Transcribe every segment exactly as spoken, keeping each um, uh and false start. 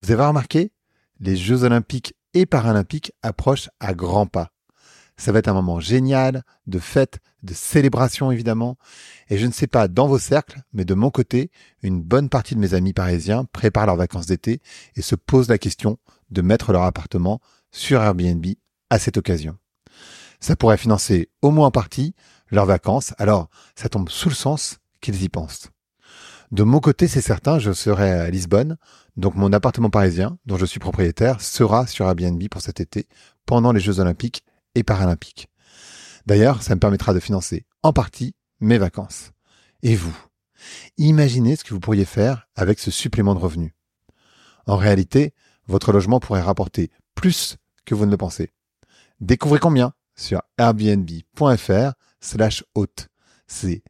Vous avez remarqué, les Jeux Olympiques et Paralympiques approchent à grands pas. Ça va être un moment génial, de fête, de célébration évidemment. Et je ne sais pas dans vos cercles, mais de mon côté, une bonne partie de mes amis parisiens préparent leurs vacances d'été et se posent la question de mettre leur appartement sur Airbnb à cette occasion. Ça pourrait financer au moins en partie leurs vacances, alors ça tombe sous le sens qu'ils y pensent. De mon côté, c'est certain, je serai à Lisbonne, donc mon appartement parisien, dont je suis propriétaire, sera sur Airbnb pour cet été, pendant les Jeux Olympiques et Paralympiques. D'ailleurs, ça me permettra de financer en partie mes vacances. Et vous, imaginez ce que vous pourriez faire avec ce supplément de revenus. En réalité, votre logement pourrait rapporter plus que vous ne le pensez. Découvrez combien sur airbnb.fr slash hôte. C'est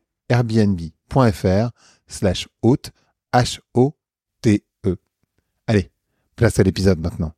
airbnb.fr slash hôte, H O T E. Allez, place à l'épisode maintenant.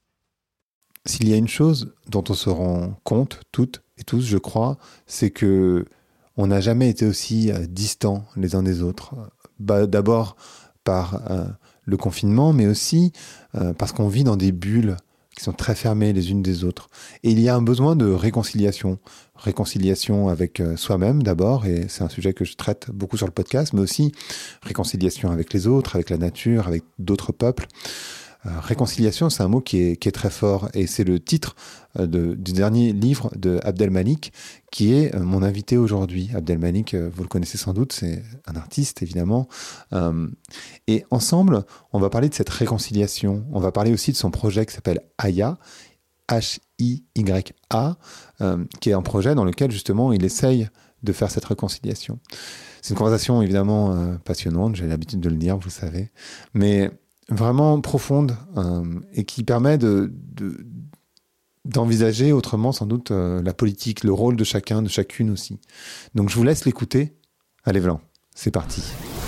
S'il y a une chose dont on se rend compte, toutes et tous, je crois, c'est que on n'a jamais été aussi euh, distants les uns des autres. Bah, d'abord par euh, le confinement, mais aussi euh, parce qu'on vit dans des bulles qui sont très fermées les unes des autres. Et il y a un besoin de réconciliation. Réconciliation avec euh, soi-même d'abord, et c'est un sujet que je traite beaucoup sur le podcast, mais aussi réconciliation avec les autres, avec la nature, avec d'autres peuples. Euh, réconciliation, c'est un mot qui est, qui est très fort, et c'est le titre euh, de, du dernier livre de Abdelmalek, qui est euh, mon invité aujourd'hui. Abdelmalek, euh, vous le connaissez sans doute, c'est un artiste évidemment. Euh, et ensemble, on va parler de cette réconciliation. On va parler aussi de son projet qui s'appelle Aya, H I Y A, euh, qui est un projet dans lequel justement il essaye de faire cette réconciliation. C'est une conversation évidemment euh, passionnante, j'ai l'habitude de le dire, vous le savez, mais vraiment profonde euh, et qui permet de, de, d'envisager autrement sans doute euh, la politique, le rôle de chacun, de chacune aussi. Donc je vous laisse l'écouter. Allez Vlan, c'est parti.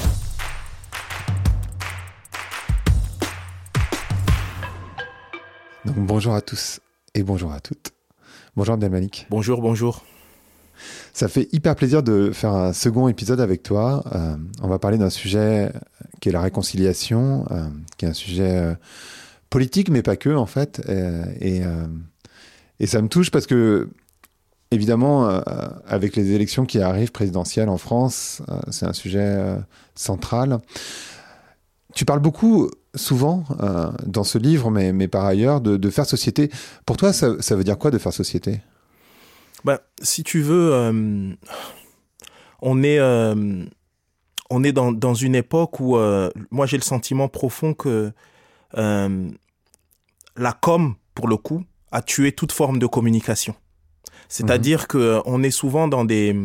Donc bonjour à tous et bonjour à toutes. Bonjour Abdelmalek. Bonjour, bonjour. Ça fait hyper plaisir de faire un second épisode avec toi. Euh, on va parler d'un sujet qui est la réconciliation, euh, qui est un sujet euh, politique, mais pas que, en fait. Euh, et, euh, et ça me touche parce que, évidemment, euh, avec les élections qui arrivent présidentielles en France, euh, c'est un sujet euh, central. Tu parles beaucoup, souvent, euh, dans ce livre, mais, mais par ailleurs, de, de faire société. Pour toi, ça, ça veut dire quoi de faire société ? Ben, si tu veux, euh, on est, euh, on est dans, dans une époque où euh, moi j'ai le sentiment profond que euh, la com, pour le coup, a tué toute forme de communication. C'est-à-dire mmh. que on est souvent dans des,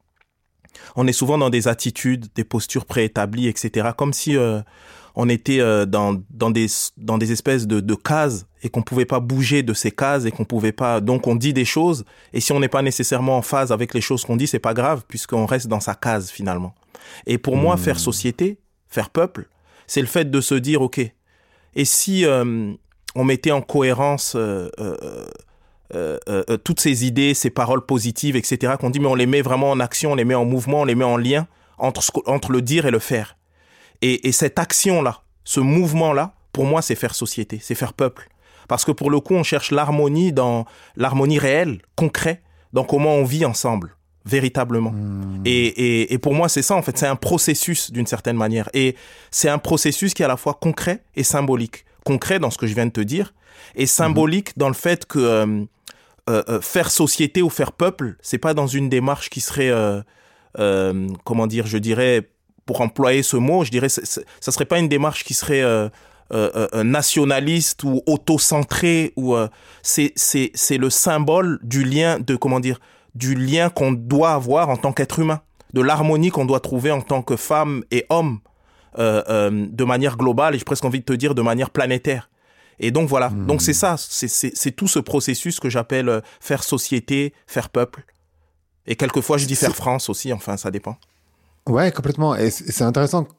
on est souvent dans des attitudes, des postures préétablies, et cetera. Comme si euh, on était euh, dans dans des dans des espèces de, de cases et qu'on pouvait pas bouger de ces cases et qu'on pouvait pas. Donc on dit des choses et si on n'est pas nécessairement en phase avec les choses qu'on dit, c'est pas grave puisqu'on reste dans sa case finalement. Et pour mmh. moi, faire société, faire peuple, c'est le fait de se dire ok. Et si euh, on mettait en cohérence euh, euh, euh, euh, toutes ces idées, ces paroles positives, et cetera qu'on dit, mais on les met vraiment en action, on les met en mouvement, on les met en lien entre entre le dire et le faire. Et, et cette action-là, ce mouvement-là, pour moi, c'est faire société, c'est faire peuple. Parce que pour le coup, on cherche l'harmonie dans l'harmonie réelle, concrète, dans comment on vit ensemble, véritablement. Mmh. Et, et, et pour moi, c'est ça, en fait, c'est un processus d'une certaine manière. Et c'est un processus qui est à la fois concret et symbolique. Concret dans ce que je viens de te dire, et symbolique mmh. dans le fait que euh, euh, faire société ou faire peuple, c'est pas dans une démarche qui serait, euh, euh, comment dire, je dirais, pour employer ce mot, je dirais, c'est, c'est, ça serait pas une démarche qui serait euh, euh, euh, nationaliste ou auto-centrée, ou euh, c'est c'est c'est le symbole du lien de comment dire, du lien qu'on doit avoir en tant qu'être humain, de l'harmonie qu'on doit trouver en tant que femme et homme, euh, euh, de manière globale et j'ai presque envie de te dire de manière planétaire. Et donc voilà, mmh. donc c'est ça, c'est c'est c'est tout ce processus que j'appelle euh, faire société, faire peuple. Et quelquefois je dis faire France aussi, enfin ça dépend. Ouais, complètement. Et c'est intéressant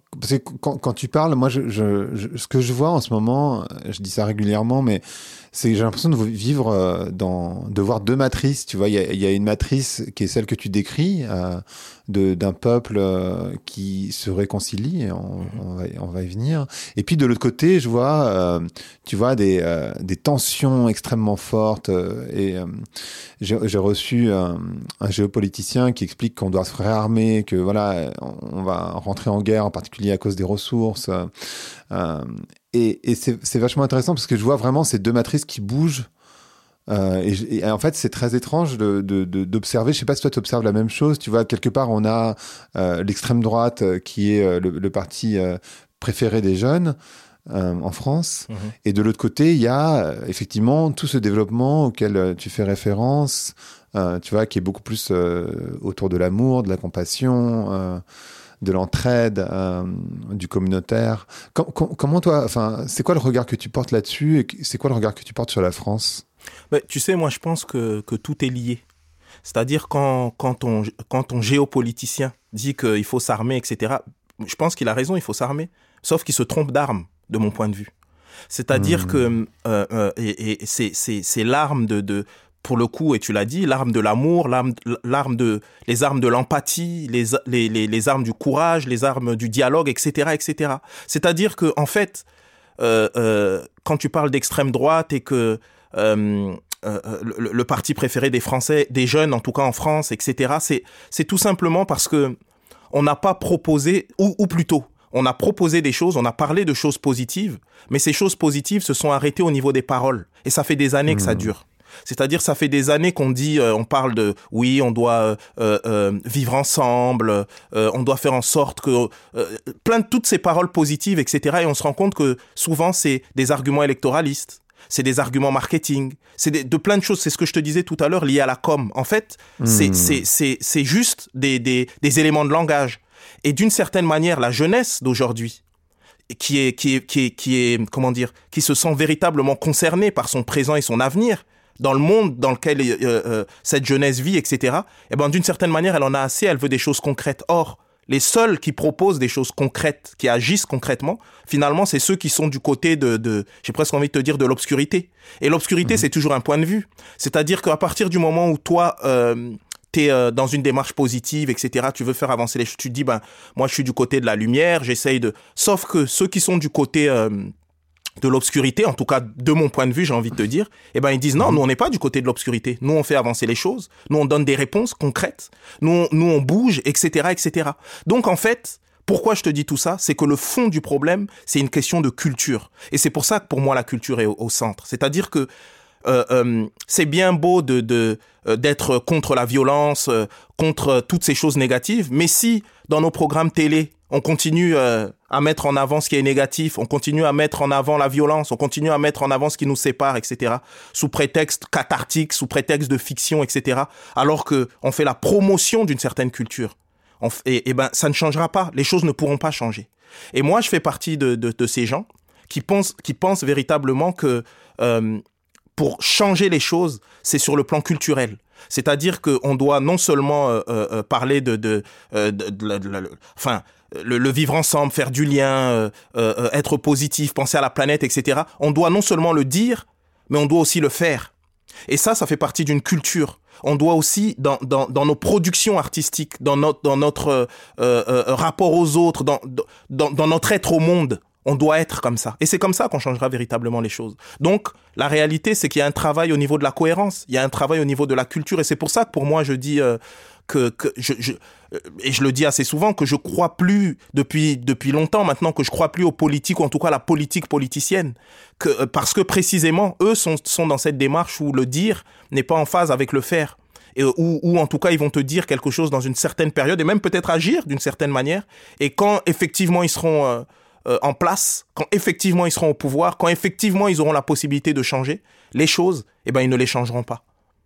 parce que quand, quand tu parles, moi, je, je, je, ce que je vois en ce moment, je dis ça régulièrement, mais c'est que j'ai l'impression de vivre dans, de voir deux matrices. Tu vois, il y a, il y a une matrice qui est celle que tu décris, euh, de, d'un peuple euh, qui se réconcilie. Et on, on va, on va y venir. Et puis de l'autre côté, je vois, euh, tu vois, des, euh, des tensions extrêmement fortes. Euh, et euh, j'ai, j'ai reçu un, un géopoliticien qui explique qu'on doit se réarmer, que voilà, on va rentrer en guerre, en particulier à cause des ressources. Euh, et et c'est, c'est vachement intéressant parce que je vois vraiment ces deux matrices qui bougent. Euh, et, et en fait, c'est très étrange de, de, de, d'observer. Je sais pas si toi tu observes la même chose. Tu vois, quelque part, on a euh, l'extrême droite euh, qui est euh, le, le parti euh, préféré des jeunes euh, en France. Mmh. Et de l'autre côté, il y a euh, effectivement tout ce développement auquel euh, tu fais référence, euh, tu vois, qui est beaucoup plus euh, autour de l'amour, de la compassion. Euh, de l'entraide, euh, du communautaire. Com- com- comment toi, enfin, c'est quoi le regard que tu portes là-dessus et c'est quoi le regard que tu portes sur la France? Ben, tu sais, moi, je pense que, que tout est lié. C'est-à-dire quand, quand, on, quand ton géopoliticien dit qu'il faut s'armer, et cetera, je pense qu'il a raison, il faut s'armer. Sauf qu'il se trompe d'armes, de mon point de vue. C'est-à-dire mmh. que euh, euh, et, et c'est, c'est, c'est l'arme de... de pour le coup, et tu l'as dit, l'arme de l'amour, l'arme, l'arme de, les armes de l'empathie, les, les, les, les armes du courage, les armes du dialogue, et cetera, et cetera. C'est-à-dire que, en fait, euh, euh, quand tu parles d'extrême droite et que euh, euh, le, le parti préféré des Français, des jeunes, en tout cas en France, et cetera, c'est, c'est tout simplement parce que on n'a pas proposé, ou, ou plutôt, on a proposé des choses, on a parlé de choses positives, mais ces choses positives se sont arrêtées au niveau des paroles, et ça fait des années mmh. que ça dure. C'est-à-dire, ça fait des années qu'on dit, euh, on parle de, oui, on doit euh, euh, vivre ensemble, euh, on doit faire en sorte que, euh, plein de toutes ces paroles positives, et cetera. Et on se rend compte que souvent, c'est des arguments électoralistes, c'est des arguments marketing, c'est des, de plein de choses. C'est ce que je te disais tout à l'heure, lié à la com. En fait, mmh. c'est, c'est, c'est, c'est juste des, des, des éléments de langage. Et d'une certaine manière, la jeunesse d'aujourd'hui, qui est, qui est, qui est, qui est, comment dire, qui se sent véritablement concernée par son présent et son avenir, dans le monde dans lequel euh, euh, cette jeunesse vit, et cetera, eh ben, d'une certaine manière, elle en a assez, elle veut des choses concrètes. Or, les seuls qui proposent des choses concrètes, qui agissent concrètement, finalement, c'est ceux qui sont du côté de, de j'ai presque envie de te dire, de l'obscurité. Et l'obscurité, mmh. c'est toujours un point de vue. C'est-à-dire qu'à partir du moment où toi, euh, t'es euh, dans une démarche positive, et cetera, tu veux faire avancer les choses, tu te dis, ben, moi, je suis du côté de la lumière, j'essaye de... Sauf que ceux qui sont du côté... Euh, de l'obscurité, en tout cas de mon point de vue, j'ai envie de te dire, eh ben ils disent non, nous on n'est pas du côté de l'obscurité, nous on fait avancer les choses, nous on donne des réponses concrètes, nous on, nous on bouge, et cetera, et cetera. Donc en fait, pourquoi je te dis tout ça, c'est que le fond du problème, c'est une question de culture, et c'est pour ça que pour moi la culture est au, au centre. C'est-à-dire que euh, euh, c'est bien beau de, de euh, d'être contre la violence, euh, contre toutes ces choses négatives, mais si dans nos programmes télé on continue euh, à mettre en avant ce qui est négatif, on continue à mettre en avant la violence, on continue à mettre en avant ce qui nous sépare, et cetera, sous prétexte cathartique, sous prétexte de fiction, et cetera, alors que on fait la promotion d'une certaine culture. On f- et, et ben, ça ne changera pas. Les choses ne pourront pas changer. Et moi, je fais partie de, de, de ces gens qui pensent, qui pensent véritablement que euh, pour changer les choses, c'est sur le plan culturel. C'est-à-dire qu'on doit non seulement euh, euh, parler de, de, euh, de, de, de, de, de, de enfin, Le, le vivre ensemble, faire du lien, euh, euh, être positif, penser à la planète, et cetera. On doit non seulement le dire, mais on doit aussi le faire. Et ça, ça fait partie d'une culture. On doit aussi, dans, dans, dans nos productions artistiques, dans notre, dans notre euh, euh, rapport aux autres, dans, dans, dans notre être au monde, on doit être comme ça. Et c'est comme ça qu'on changera véritablement les choses. Donc, la réalité, c'est qu'il y a un travail au niveau de la cohérence, il y a un travail au niveau de la culture. Et c'est pour ça que pour moi, je dis... Euh, que, que je, je, et je le dis assez souvent, que je crois plus, depuis, depuis longtemps maintenant, que je crois plus aux politiques, ou en tout cas à la politique politicienne. Que, parce que précisément, eux sont, sont dans cette démarche où le dire n'est pas en phase avec le faire. Et où, où en tout cas, ils vont te dire quelque chose dans une certaine période, et même peut-être agir d'une certaine manière. Et quand effectivement ils seront euh, euh, en place, quand effectivement ils seront au pouvoir, quand effectivement ils auront la possibilité de changer les choses, eh ben, ils ne les changeront pas.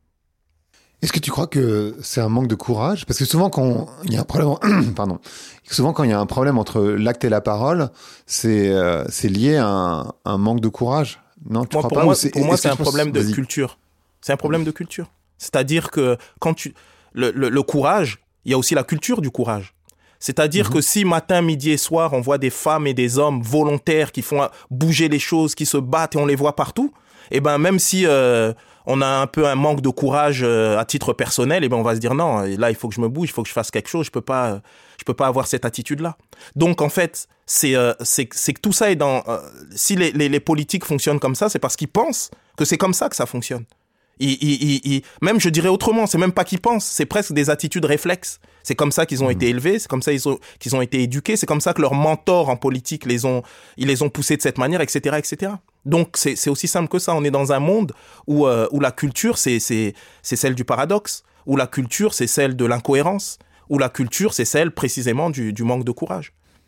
Est-ce que tu crois que c'est un manque de courage? Parce que souvent quand il y a un problème, pardon, souvent quand il y a un problème entre l'acte et la parole, c'est euh, c'est lié à un, un manque de courage. Non, tu moi, crois pour pas? Moi, c'est, pour moi, c'est un pense... problème de Vas-y. culture. C'est un problème de culture. C'est-à-dire que quand tu le, le, le courage, il y a aussi la culture du courage. C'est-à-dire Mmh. que si matin, midi et soir, on voit des femmes et des hommes volontaires qui font bouger les choses, qui se battent et on les voit partout, eh ben même si euh, on a un peu un manque de courage euh, à titre personnel, eh ben on va se dire non, là il faut que je me bouge, il faut que je fasse quelque chose, je peux pas, euh, je peux pas avoir cette attitude-là. Donc en fait, c'est euh, c'est c'est que tout ça est dans. Euh, si les, les les politiques fonctionnent comme ça, c'est parce qu'ils pensent que c'est comme ça que ça fonctionne. Ils, ils, ils, ils, même je dirais autrement, c'est même pas qu'ils pensent, c'est presque des attitudes réflexes. C'est comme ça qu'ils ont mmh. été élevés, c'est comme ça qu'ils ont, qu'ils ont été éduqués, c'est comme ça que leurs mentors en politique les ont, ils les ont poussés de cette manière, et cetera, et cetera. Donc c'est, c'est aussi simple que ça. On est dans un monde où, euh, où la culture c'est, c'est, c'est celle du paradoxe, où la culture c'est celle de l'incohérence, où la culture c'est celle précisément du, du manque de courage.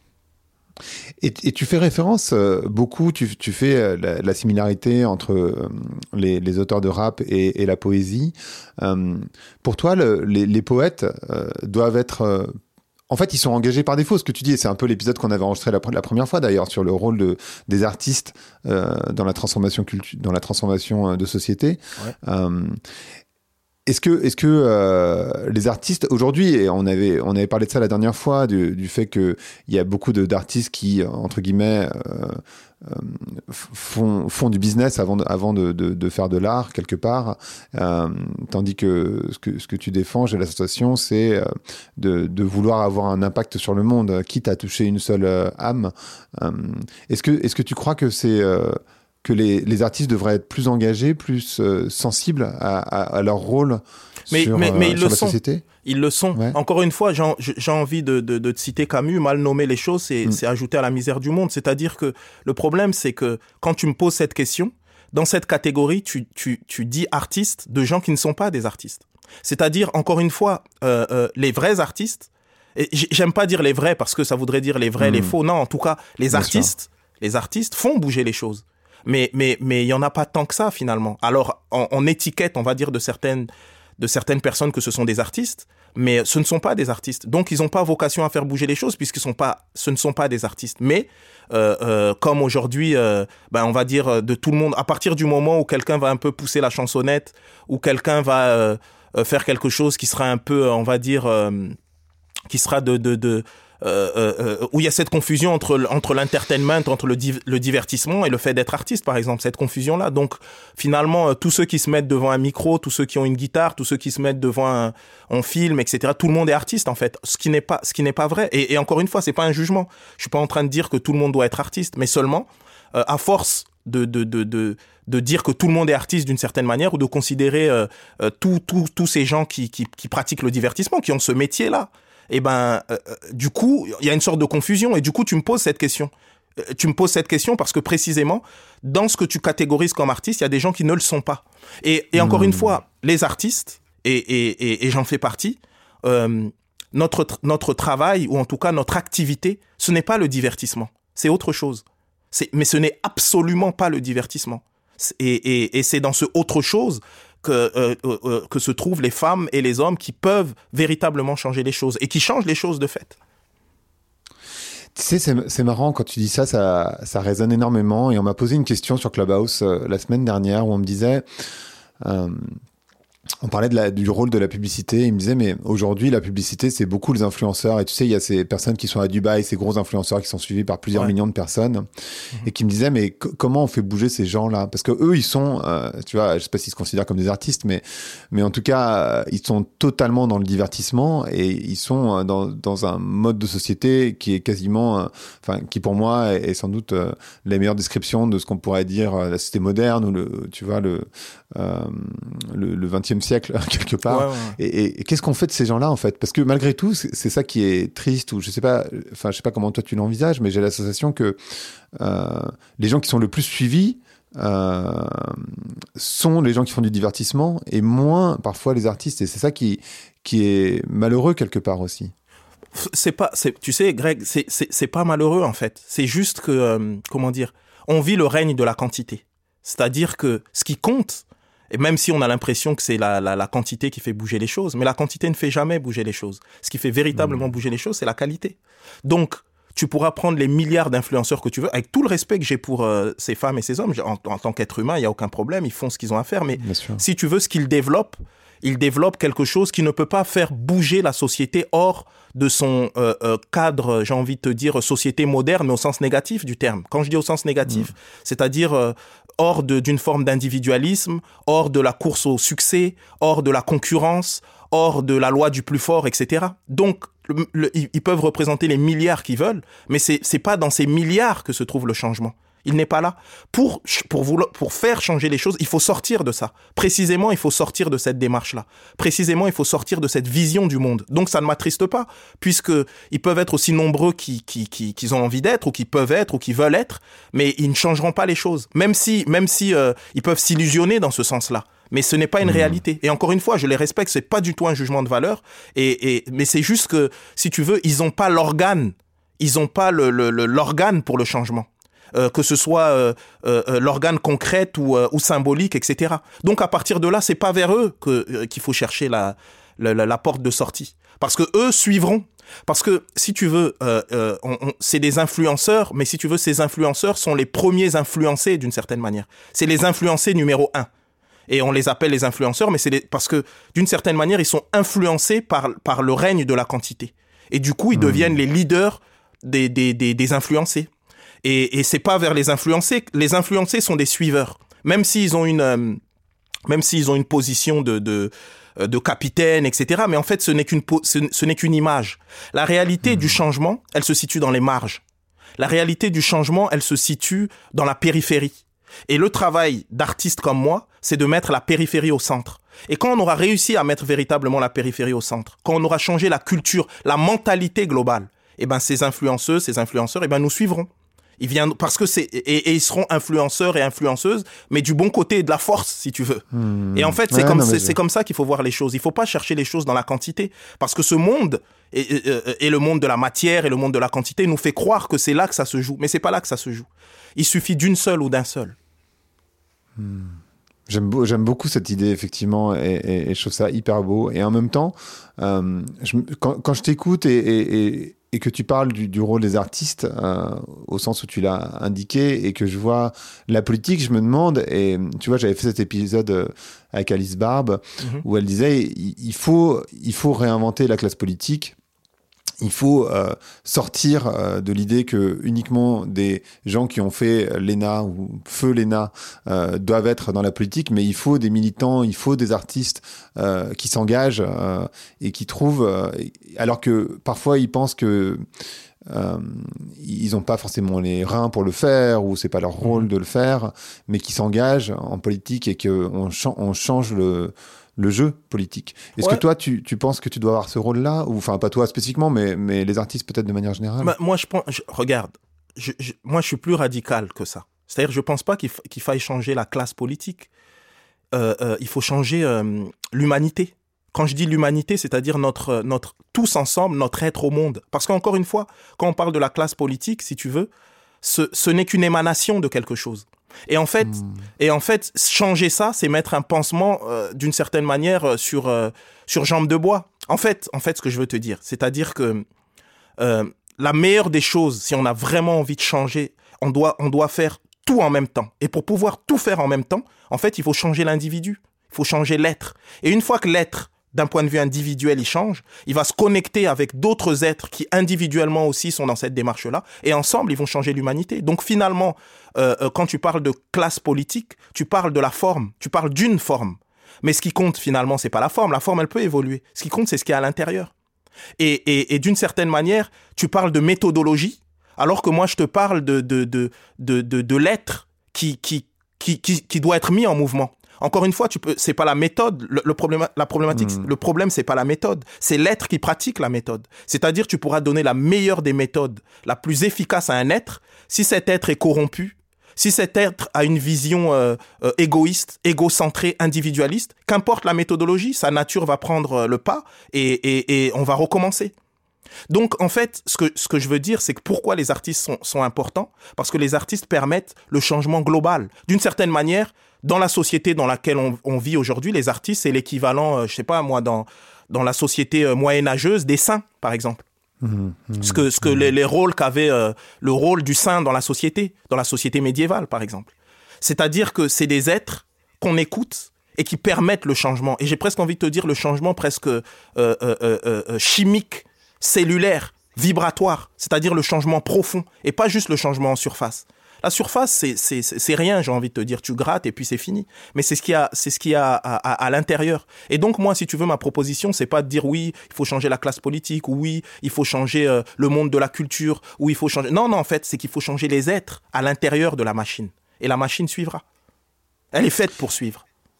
Et, et tu fais référence euh, beaucoup, tu, tu fais euh, la, la similarité entre euh, les, les auteurs de rap et, et la poésie. Euh, pour toi, le, les, les poètes euh, doivent être... Euh, en fait, ils sont engagés par défaut, ce que tu dis, et c'est un peu l'épisode qu'on avait enregistré la, la première fois d'ailleurs, sur le rôle de, des artistes euh, dans la transformation, cultu- dans la transformation de société. Ouais. Euh, Est-ce que, est-ce que euh, les artistes aujourd'hui, et on avait, on avait parlé de ça la dernière fois, du, du fait que il y a beaucoup de, d'artistes qui, entre guillemets, euh, euh, font, font du business avant de, avant de, de, de faire de l'art quelque part, euh, tandis que ce que ce que tu défends chez l'association, c'est de, de vouloir avoir un impact sur le monde, quitte à toucher une seule euh, âme. Euh, est-ce que, est-ce que tu crois que c'est euh, que les, les artistes devraient être plus engagés, plus euh, sensibles à, à, à leur rôle mais, sur, mais, mais euh, ils sur le la sont. société? Ils le sont. Ouais. Encore une fois, j'ai, j'ai envie de, de, de te citer Camus, mal nommer les choses, c'est, mm. c'est ajouter à la misère du monde. C'est-à-dire que le problème, c'est que quand tu me poses cette question, dans cette catégorie, tu, tu, tu dis artistes de gens qui ne sont pas des artistes. C'est-à-dire, encore une fois, euh, euh, les vrais artistes, et j'aime pas dire les vrais parce que ça voudrait dire les vrais, mm. les faux. Non, en tout cas, les Bien artistes, sûr. les artistes font bouger les choses. Mais mais mais il y en a pas tant que ça finalement. Alors on, on étiquette, on va dire de certaines de certaines personnes que ce sont des artistes, mais ce ne sont pas des artistes. Donc ils n'ont pas vocation à faire bouger les choses puisque sont pas, ce ne sont pas des artistes. Mais euh, euh, comme aujourd'hui, euh, ben on va dire de tout le monde. À partir du moment où quelqu'un va un peu pousser la chansonnette, où quelqu'un va euh, faire quelque chose qui sera un peu, on va dire, euh, qui sera de de de Euh, euh, où il y a cette confusion entre entre l'entertainment, entre le, div- le divertissement et le fait d'être artiste, par exemple, cette confusion-là. Donc, finalement, euh, tous ceux qui se mettent devant un micro, tous ceux qui ont une guitare, tous ceux qui se mettent devant un, un film, et cetera, tout le monde est artiste, en fait. Ce qui n'est pas, ce qui n'est pas vrai. Et, et encore une fois, c'est pas un jugement. Je suis pas en train de dire que tout le monde doit être artiste, mais seulement, euh, à force de, de, de, de, de dire que tout le monde est artiste d'une certaine manière ou de considérer euh, euh, tous, tous, tous ces gens qui, qui, qui pratiquent le divertissement, qui ont ce métier-là, et eh ben euh, du coup il y a une sorte de confusion et du coup tu me poses cette question euh, tu me poses cette question parce que précisément dans ce que tu catégorises comme artiste il y a des gens qui ne le sont pas et, et encore mmh. une fois les artistes et, et, et, et j'en fais partie euh, notre, notre travail ou en tout cas notre activité ce n'est pas le divertissement, c'est autre chose, c'est, mais ce n'est absolument pas le divertissement et, et, et c'est dans ce autre chose Que, euh, euh, que se trouvent les femmes et les hommes qui peuvent véritablement changer les choses et qui changent les choses de fait. Tu sais, c'est, c'est marrant quand tu dis ça, ça, ça résonne énormément. Et on m'a posé une question sur Clubhouse euh, la semaine dernière où on me disait, euh, on parlait de la, du rôle de la publicité. Il me disait, mais aujourd'hui, la publicité, c'est beaucoup les influenceurs. Et tu sais, il y a ces personnes qui sont à Dubaï, ces gros influenceurs qui sont suivis par plusieurs ouais. millions de personnes mmh. et qui me disaient, mais c- comment on fait bouger ces gens-là? Parce que eux, ils sont, euh, tu vois, je sais pas s'ils se considèrent comme des artistes, mais, mais en tout cas, euh, ils sont totalement dans le divertissement et ils sont dans, dans un mode de société qui est quasiment, enfin, euh, qui pour moi est, est sans doute euh, la meilleure description de ce qu'on pourrait dire euh, la société moderne ou le, tu vois, le, euh, le, le vingtième siècle quelque part. Ouais, ouais. Et, et, et qu'est-ce qu'on fait de ces gens-là en fait? Parce que malgré tout, c'est, c'est ça qui est triste ou je sais pas. Enfin, je sais pas comment toi tu l'envisages, mais j'ai la sensation que euh, les gens qui sont le plus suivis euh, sont les gens qui font du divertissement et moins parfois les artistes. Et c'est ça qui qui est malheureux quelque part aussi. C'est pas, c'est, tu sais, Greg, c'est c'est c'est pas malheureux en fait. C'est juste que euh, comment dire, on vit le règne de la quantité. C'est-à-dire que ce qui compte. Et même si on a l'impression que c'est la, la, la quantité qui fait bouger les choses, mais la quantité ne fait jamais bouger les choses. Ce qui fait véritablement mmh. bouger les choses, c'est la qualité. Donc, tu pourras prendre les milliards d'influenceurs que tu veux, avec tout le respect que j'ai pour euh, ces femmes et ces hommes. En, en tant qu'être humain, il n'y a aucun problème, ils font ce qu'ils ont à faire. Mais si tu veux, ce qu'ils développent, ils développent quelque chose qui ne peut pas faire bouger la société hors de son euh, euh, cadre, j'ai envie de te dire, société moderne, mais au sens négatif du terme. Quand je dis au sens négatif, mmh. c'est-à-dire euh, hors de, d'une forme d'individualisme, hors de la course au succès, hors de la concurrence, hors de la loi du plus fort, et cetera. Donc, le, le, ils peuvent représenter les milliards qu'ils veulent, mais c'est, c'est pas dans ces milliards que se trouve le changement. Il n'est pas là. Pour, pour, vouloir, pour faire changer les choses, il faut sortir de ça. Précisément, il faut sortir de cette démarche-là. Précisément, il faut sortir de cette vision du monde. Donc, ça ne m'attriste pas, puisqu'ils peuvent être aussi nombreux qu'ils, qu'ils, qu'ils ont envie d'être, ou qu'ils peuvent être, ou qu'ils veulent être, mais ils ne changeront pas les choses. Même si, même si euh, ils peuvent s'illusionner dans ce sens-là. Mais ce n'est pas une mmh. réalité. Et encore une fois, je les respecte, c'est pas du tout un jugement de valeur. Et, et, mais c'est juste que, si tu veux, ils n'ont pas l'organe. Ils n'ont pas le, le, le, l'organe pour le changement. Euh, que ce soit euh, euh, l'organe concret ou, euh, ou symbolique, et cetera. Donc, à partir de là, c'est pas vers eux que, euh, qu'il faut chercher la, la, la, la porte de sortie. Parce que eux suivront. Parce que, si tu veux, euh, euh, on, on, c'est des influenceurs, mais si tu veux, ces influenceurs sont les premiers influencés d'une certaine manière. C'est les influencés numéro un. Et on les appelle les influenceurs, mais c'est les, parce que, d'une certaine manière, ils sont influencés par, par le règne de la quantité. Et du coup, ils mmh. deviennent les leaders des, des, des, des influencés. Et, et c'est pas vers les influencés. Les influencés sont des suiveurs. Même s'ils ont une, euh, même s'ils ont une position de, de, de capitaine, et cetera. Mais en fait, ce n'est qu'une, ce, ce n'est qu'une image. La réalité mmh. du changement, elle se situe dans les marges. La réalité du changement, elle se situe dans la périphérie. Et le travail d'artistes comme moi, c'est de mettre la périphérie au centre. Et quand on aura réussi à mettre véritablement la périphérie au centre, quand on aura changé la culture, la mentalité globale, eh ben, ces influenceuses, ces influenceurs, eh ben, nous suivront. Ils viennent parce que c'est et, et ils seront influenceurs et influenceuses, mais du bon côté de la force, si tu veux. Mmh. Et en fait, c'est ouais, comme non, c'est, c'est comme ça qu'il faut voir les choses. Il faut pas chercher les choses dans la quantité, parce que ce monde et, et, et le monde de la matière et le monde de la quantité nous fait croire que c'est là que ça se joue, mais c'est pas là que ça se joue. Il suffit d'une seule ou d'un seul. Mmh. J'aime, beau, j'aime beaucoup cette idée, effectivement, et, et, et je trouve ça hyper beau. Et en même temps, euh, je, quand, quand je t'écoute et, et, et, et que tu parles du, du rôle des artistes, euh, au sens où tu l'as indiqué, et que je vois la politique, je me demande, et tu vois, j'avais fait cet épisode avec Alice Barbe, mm-hmm. où elle disait, il, il, faut, il faut réinventer la classe politique. Il faut euh, sortir euh, de l'idée que uniquement des gens qui ont fait l'E N A ou feu l'E N A euh, doivent être dans la politique, mais il faut des militants, il faut des artistes euh, qui s'engagent euh, et qui trouvent, euh, alors que parfois ils pensent que euh, ils n'ont pas forcément les reins pour le faire ou c'est pas leur rôle de le faire, mais qui s'engagent en politique et qu'on ch- on change le le jeu politique. Est-ce ouais. que toi, tu, tu penses que tu dois avoir ce rôle-là? Ou, enfin, pas toi spécifiquement, mais, mais les artistes peut-être de manière générale? bah, Moi, je pense... Je, regarde, je, je, moi, je suis plus radical que ça. C'est-à-dire, je pense pas qu'il, f- qu'il faille changer la classe politique. Euh, euh, il faut changer euh, l'humanité. Quand je dis l'humanité, c'est-à-dire notre, notre, tous ensemble, notre être au monde. Parce qu'encore une fois, quand on parle de la classe politique, si tu veux, ce, ce n'est qu'une émanation de quelque chose. Et en fait, mmh. et en fait, changer ça, c'est mettre un pansement euh, d'une certaine manière euh, sur euh, sur jambe de bois. En fait, en fait, ce que je veux te dire, c'est-à-dire que euh, la meilleure des choses, si on a vraiment envie de changer, on doit on doit faire tout en même temps. Et pour pouvoir tout faire en même temps, en fait, il faut changer l'individu, il faut changer l'être. Et une fois que l'être, d'un point de vue individuel, il change, il va se connecter avec d'autres êtres qui individuellement aussi sont dans cette démarche-là, et ensemble, ils vont changer l'humanité. Donc finalement, euh, quand tu parles de classe politique, tu parles de la forme, tu parles d'une forme. Mais ce qui compte finalement, c'est pas la forme, la forme, elle peut évoluer. Ce qui compte, c'est ce qui est à l'intérieur. Et, et, et d'une certaine manière, tu parles de méthodologie, alors que moi, je te parle de, de, de, de, de, de l'être qui, qui, qui, qui, qui doit être mis en mouvement. Encore une fois, tu peux, c'est pas la méthode, le, le problème, la problématique, mmh. le problème, c'est pas la méthode, c'est l'être qui pratique la méthode. C'est-à-dire, tu pourras donner la meilleure des méthodes, la plus efficace à un être, si cet être est corrompu, si cet être a une vision euh, euh, égoïste, égocentrée, individualiste, qu'importe la méthodologie, sa nature va prendre le pas et, et, et on va recommencer. Donc, en fait, ce que, ce que je veux dire, c'est que pourquoi les artistes sont, sont importants? Parce que les artistes permettent le changement global. D'une certaine manière, dans la société dans laquelle on, on vit aujourd'hui, les artistes, c'est l'équivalent, euh, je sais pas moi, dans, dans la société euh, moyenâgeuse des saints, par exemple. Mmh, mmh, ce que, ce que mmh. les, les rôles qu'avait euh, le rôle du saint dans la société, dans la société médiévale, par exemple. C'est-à-dire que c'est des êtres qu'on écoute et qui permettent le changement. Et j'ai presque envie de te dire le changement presque euh, euh, euh, euh, chimique, cellulaire, vibratoire, c'est-à-dire le changement profond et pas juste le changement en surface. La surface, c'est, c'est, c'est rien, j'ai envie de te dire. Tu grattes et puis c'est fini. Mais c'est ce qu'il y a, c'est ce qu'il y a à, à, à l'intérieur. Et donc, moi, si tu veux, ma proposition, c'est pas de dire oui, il faut changer la classe politique, ou oui, il faut changer euh, le monde de la culture, ou il faut changer... Non, non, en fait, c'est qu'il faut changer les êtres à l'intérieur de la machine. Et la machine suivra. Elle est faite pour suivre.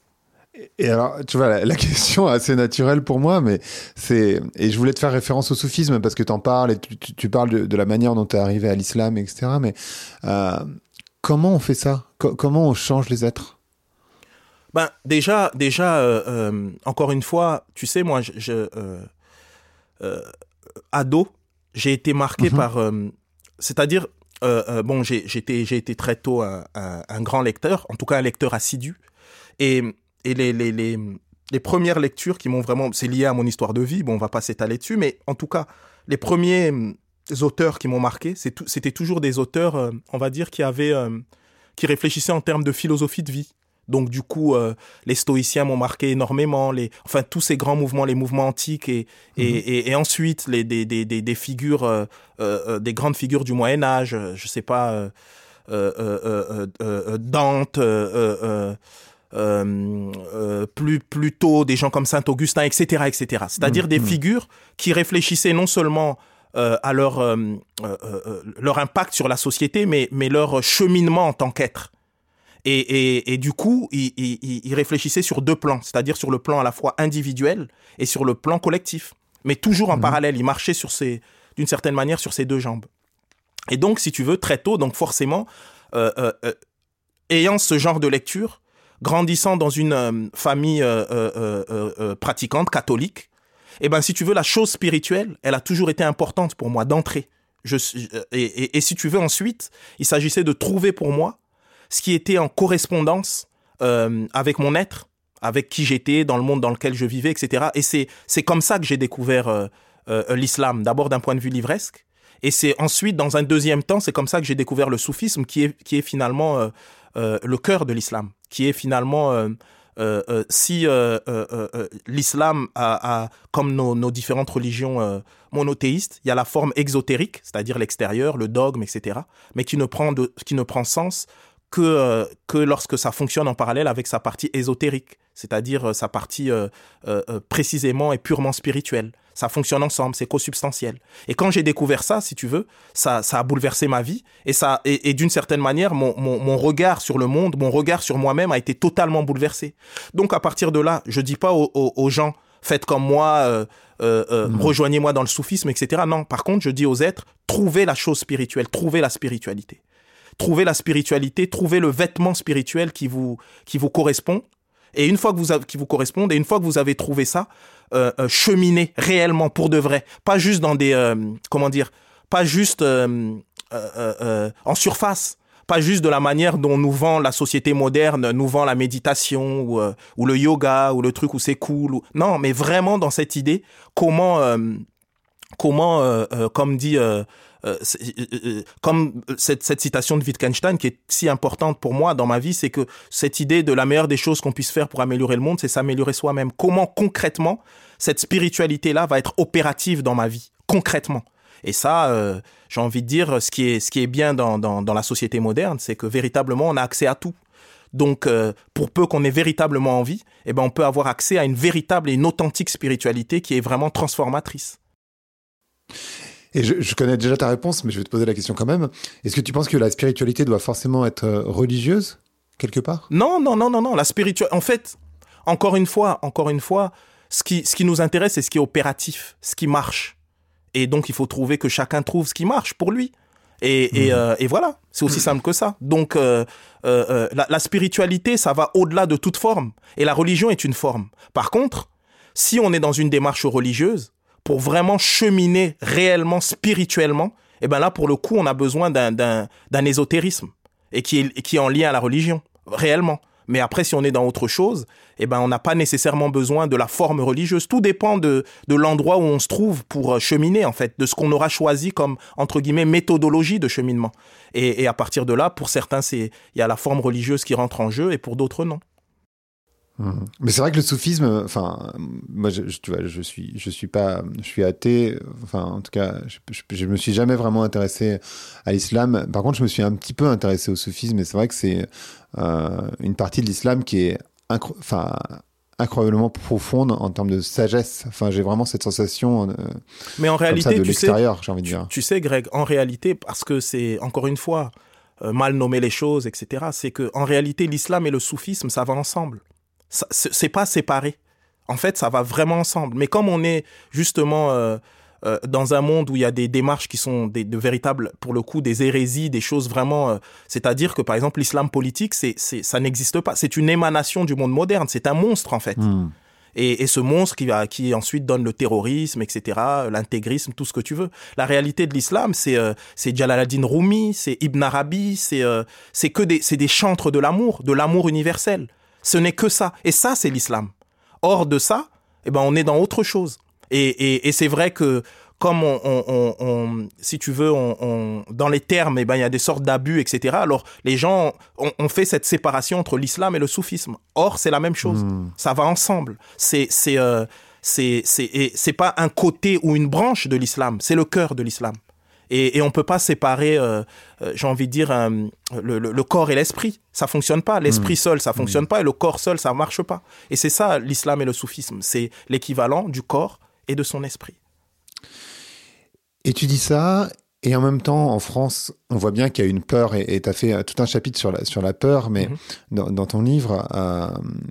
Et alors, tu vois, la, la question est assez naturelle pour moi, mais c'est... Et je voulais te faire référence au soufisme, parce que t'en parles, et tu, tu, tu parles de, de la manière dont t'es arrivé à l'islam, et cetera. Mais euh, comment on fait ça ? Co- Comment on change les êtres ? Ben, déjà, déjà euh, euh, encore une fois, tu sais, moi, je, je, euh, euh, ado, j'ai été marqué mm-hmm. par... Euh, c'est-à-dire, euh, euh, bon, j'ai, j'ai, été, j'ai été très tôt un, un, un grand lecteur, en tout cas un lecteur assidu, et... Et les, les, les, les premières lectures qui m'ont vraiment... C'est lié à mon histoire de vie, bon, on va pas s'étaler dessus, mais en tout cas, les premiers auteurs qui m'ont marqué, c'est tout, c'était toujours des auteurs, euh, on va dire, qui avaient... Euh, qui réfléchissaient en termes de philosophie de vie. Donc, du coup, euh, les stoïciens m'ont marqué énormément, les, enfin, tous ces grands mouvements, les mouvements antiques, et, mmh. et, et, et ensuite, les, des, des, des, des figures, euh, euh, des grandes figures du Moyen-Âge, je sais pas, euh, euh, euh, euh, euh, Dante... Euh, euh, Euh, euh, plus plus tôt des gens comme Saint Augustin, et cetera, et cetera. C'est-à-dire mmh, des mmh. figures qui réfléchissaient non seulement euh, à leur euh, euh, euh, leur impact sur la société, mais mais leur cheminement en tant qu'être. Et et et du coup, ils ils ils réfléchissaient sur deux plans, c'est-à-dire sur le plan à la fois individuel et sur le plan collectif. Mais toujours en mmh. parallèle, ils marchaient sur ces d'une certaine manière sur ces deux jambes. Et donc, si tu veux, très tôt, donc forcément, euh, euh, euh, ayant ce genre de lecture, grandissant dans une euh, famille euh, euh, euh, euh, pratiquante, catholique, eh ben, si tu veux, la chose spirituelle, elle a toujours été importante pour moi d'entrée. Je, et, et, et si tu veux, ensuite, il s'agissait de trouver pour moi ce qui était en correspondance euh, avec mon être, avec qui j'étais, dans le monde dans lequel je vivais, et cetera. Et c'est, c'est comme ça que j'ai découvert euh, euh, l'islam, d'abord d'un point de vue livresque, et c'est ensuite, dans un deuxième temps, c'est comme ça que j'ai découvert le soufisme, qui est, qui est finalement euh, euh, le cœur de l'islam, qui est finalement, euh, euh, euh, si euh, euh, euh, l'islam a, a comme nos, nos différentes religions euh, monothéistes, il y a la forme exotérique, c'est-à-dire l'extérieur, le dogme, et cetera, mais qui ne prend, de, qui ne prend sens que, euh, que lorsque ça fonctionne en parallèle avec sa partie ésotérique, c'est-à-dire euh, sa partie euh, euh, précisément et purement spirituelle. Ça fonctionne ensemble, c'est co-substantiel. Et quand j'ai découvert ça, si tu veux, ça, ça a bouleversé ma vie. Et, ça, et, et d'une certaine manière, mon, mon, mon regard sur le monde, mon regard sur moi-même a été totalement bouleversé. Donc à partir de là, je dis pas aux, aux, aux gens, faites comme moi, euh, euh, euh, mmh. rejoignez-moi dans le soufisme, et cetera. Non, par contre, je dis aux êtres, trouvez la chose spirituelle, trouvez la spiritualité. Trouvez la spiritualité, trouvez le vêtement spirituel qui vous, qui vous correspond. Et une fois que vous avez, qui vous correspond, et une fois que vous avez trouvé ça, euh, euh, cheminez réellement pour de vrai. Pas juste dans des, euh, comment dire, pas juste euh, euh, euh, en surface. Pas juste de la manière dont nous vend la société moderne, nous vend la méditation ou, euh, ou le yoga ou le truc où c'est cool. Ou... Non, mais vraiment dans cette idée, comment, euh, comment, euh, euh, comme dit, euh, euh, euh, comme cette, cette citation de Wittgenstein qui est si importante pour moi dans ma vie, c'est que cette idée de la meilleure des choses qu'on puisse faire pour améliorer le monde, c'est s'améliorer soi-même. Comment concrètement cette spiritualité-là va être opérative dans ma vie, concrètement. Et ça, euh, j'ai envie de dire, ce qui est, ce qui est bien dans, dans, dans la société moderne, c'est que véritablement, on a accès à tout. Donc, euh, pour peu qu'on ait véritablement envie, eh ben, on peut avoir accès à une véritable et une authentique spiritualité qui est vraiment transformatrice. Et je, je connais déjà ta réponse, mais je vais te poser la question quand même. Est-ce que tu penses que la spiritualité doit forcément être religieuse, quelque part ? Non, non, non, non, non. La spiritualité, en fait, encore une fois, encore une fois, ce qui, ce qui nous intéresse, c'est ce qui est opératif, ce qui marche. Et donc, il faut trouver que chacun trouve ce qui marche pour lui. Et, mmh. et, euh, et voilà, c'est aussi simple que ça. Donc, euh, euh, la, la spiritualité, ça va au-delà de toute forme. Et la religion est une forme. Par contre, si on est dans une démarche religieuse, pour vraiment cheminer réellement, spirituellement, et ben là, pour le coup, on a besoin d'un, d'un, d'un ésotérisme et qui est, qui est en lien à la religion, réellement. Mais après, si on est dans autre chose, eh ben, on n'a pas nécessairement besoin de la forme religieuse. Tout dépend de, de l'endroit où on se trouve pour cheminer, en fait, de ce qu'on aura choisi comme, entre guillemets, méthodologie de cheminement. Et, et à partir de là, pour certains, c'est, il y a la forme religieuse qui rentre en jeu et pour d'autres, non. Mmh. Mais c'est vrai que le soufisme, enfin, moi, je, je, tu vois, je suis, je suis pas, je suis athée. Enfin, en tout cas, je, je, je me suis jamais vraiment intéressé à l'islam. Par contre, je me suis un petit peu intéressé au soufisme, et c'est vrai que c'est euh, une partie de l'islam qui est, incro- enfin, incroyablement profonde en termes de sagesse. Enfin, j'ai vraiment cette sensation. Euh, Mais en réalité, comme ça, de tu l'extérieur, sais, j'ai envie de dire. Tu, tu sais, Greg, en réalité, parce que c'est encore une fois euh, mal nommer les choses, et cetera. C'est que en réalité, l'islam et le soufisme, ça va ensemble. Ça, c'est pas séparé. En fait, ça va vraiment ensemble. Mais comme on est justement euh, euh, dans un monde où il y a des démarches qui sont des, de véritables, pour le coup, des hérésies, des choses vraiment... Euh, c'est-à-dire que, par exemple, l'islam politique, c'est, c'est, ça n'existe pas. C'est une émanation du monde moderne. C'est un monstre, en fait. Mmh. Et, et ce monstre qui, va, qui ensuite donne le terrorisme, et cetera, l'intégrisme, tout ce que tu veux. La réalité de l'islam, c'est, euh, c'est Jalal-ad-Din Rumi, c'est Ibn Arabi, c'est, euh, c'est que des, c'est des chantres de l'amour, de l'amour universel. Ce n'est que ça. Et ça, c'est l'islam. Hors de ça, eh ben, on est dans autre chose. Et, et, et c'est vrai que, comme on, on, on, on si tu veux, on, on, dans les termes, eh ben, il y a des sortes d'abus, et cetera. Alors, les gens ont, ont fait cette séparation entre l'islam et le soufisme. Or, c'est la même chose. Mmh. Ça va ensemble. C'est, c'est, euh, c'est, c'est, et c'est pas un côté ou une branche de l'islam. C'est le cœur de l'islam. Et, et on peut pas séparer, euh, euh, j'ai envie de dire, euh, le, le, le corps et l'esprit. Ça fonctionne pas. L'esprit mmh. seul, ça fonctionne mmh. pas. Et le corps seul, ça marche pas. Et c'est ça, l'islam et le soufisme. C'est l'équivalent du corps et de son esprit. Et tu dis ça, et en même temps, en France, on voit bien qu'il y a une peur, et tu as fait tout un chapitre sur la, sur la peur, mais mmh. dans, dans ton livre, euh,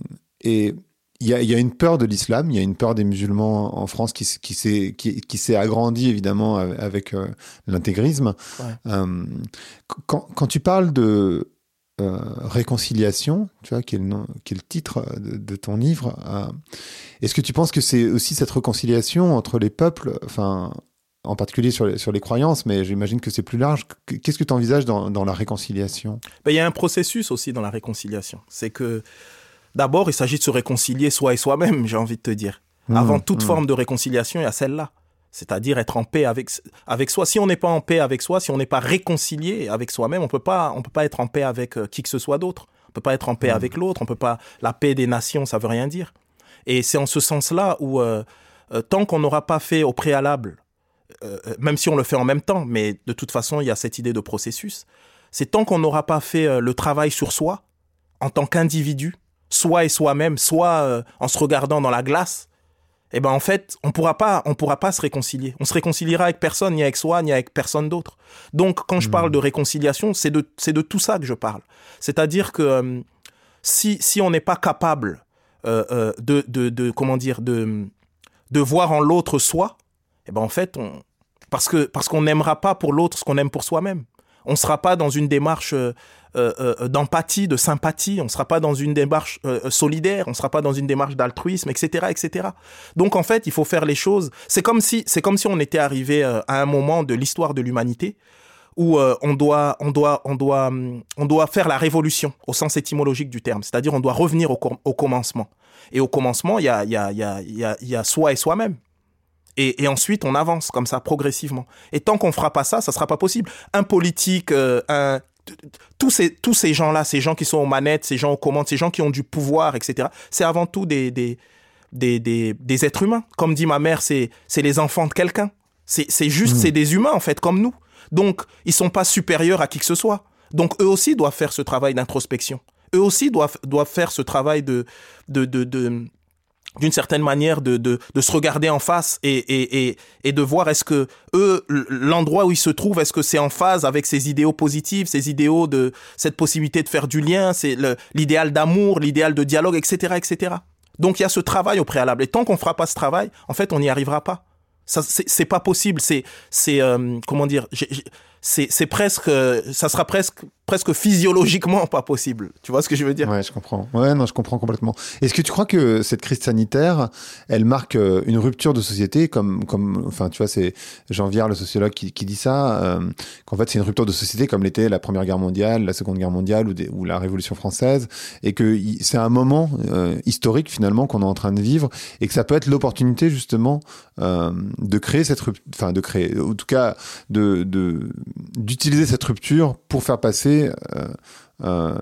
et il y a, y a une peur de l'islam, il y a une peur des musulmans en France qui, qui, s'est, qui, qui s'est agrandie, évidemment, avec euh, l'intégrisme. Ouais. Euh, quand, quand tu parles de euh, réconciliation, tu vois, qui est le, nom, qui est le titre de, de ton livre, euh, est-ce que tu penses que c'est aussi cette réconciliation entre les peuples, enfin, en particulier sur les, sur les croyances, mais j'imagine que c'est plus large. Qu'est-ce que tu envisages dans, dans la réconciliation ? Ben, il y a un processus aussi dans la réconciliation. C'est que, d'abord, il s'agit de se réconcilier soi et soi-même, j'ai envie de te dire. Mmh, Avant toute mmh. forme de réconciliation, il y a celle-là. C'est-à-dire être en paix avec, avec soi. Si on n'est pas en paix avec soi, si on n'est pas réconcilié avec soi-même, on peut pas, on peut pas être en paix avec qui que ce soit d'autre. On peut pas être en paix mmh. avec l'autre. On peut pas... La paix des nations, ça veut rien dire. Et c'est en ce sens-là où, euh, euh, tant qu'on n'aura pas fait au préalable, Euh, même si on le fait en même temps, mais de toute façon, il y a cette idée de processus. C'est tant qu'on n'aura pas fait euh, le travail sur soi, en tant qu'individu, soi et soi-même, soit euh, en se regardant dans la glace, eh ben en fait, on pourra pas, on pourra pas se réconcilier. On se réconciliera avec personne, ni avec soi, ni avec personne d'autre. Donc, quand je mmh. parle de réconciliation, c'est de, c'est de tout ça que je parle. C'est-à-dire que euh, si, si on n'est pas capable euh, euh, de, de, de, comment dire, de, de voir en l'autre soi, eh ben en fait, on, parce que parce qu'on n'aimera pas pour l'autre ce qu'on aime pour soi-même. On ne sera pas dans une démarche euh, euh, d'empathie, de sympathie. On ne sera pas dans une démarche euh, solidaire. On ne sera pas dans une démarche d'altruisme, et cetera, et cetera. Donc en fait, il faut faire les choses. C'est comme si c'est comme si on était arrivé euh, à un moment de l'histoire de l'humanité où euh, on doit on doit on doit on doit faire la révolution au sens étymologique du terme. C'est-à-dire on doit revenir au, au commencement. Et au commencement, il y a il y a il y a il y a il y a soi et soi-même. Et, et ensuite, on avance comme ça, progressivement. Et tant qu'on fera pas ça, ça sera pas possible. Un politique, euh, un, tous ces, tous ces gens-là, ces gens qui sont aux manettes, ces gens aux commandes, ces gens qui ont du pouvoir, et cetera, c'est avant tout des, des, des, des, des êtres humains. Comme dit ma mère, c'est, c'est les enfants de quelqu'un. C'est, c'est juste, mmh. c'est des humains, en fait, comme nous. Donc, ils sont pas supérieurs à qui que ce soit. Donc, eux aussi doivent faire ce travail d'introspection. Eux aussi doivent, doivent faire ce travail de, de, de, de d'une certaine manière de, de, de se regarder en face et, et, et, et de voir est-ce que eux, l'endroit où ils se trouvent, est-ce que c'est en phase avec ces idéaux positifs, ces idéaux de cette possibilité de faire du lien, c'est le, l'idéal d'amour, l'idéal de dialogue, et cetera, et cetera. Donc il y a ce travail au préalable. Et tant qu'on fera pas ce travail, en fait, on n'y arrivera pas. Ça, c'est, c'est pas possible. C'est, c'est, euh, comment dire, j'ai, j'ai, c'est, c'est presque, ça sera presque, presque physiologiquement pas possible. Tu vois ce que je veux dire? Ouais, je comprends. Ouais, non, je comprends complètement. Est-ce que tu crois que cette crise sanitaire, elle marque une rupture de société, comme, comme, enfin, tu vois, c'est Jean Viard, le sociologue, qui, qui dit ça, euh, qu'en fait, c'est une rupture de société comme l'était la Première Guerre mondiale, la Seconde Guerre mondiale ou, des, ou la Révolution française, et que c'est un moment euh, historique finalement qu'on est en train de vivre, et que ça peut être l'opportunité justement euh, de créer cette rupture, enfin, de créer, en tout cas, de, de d'utiliser cette rupture pour faire passer Euh, euh,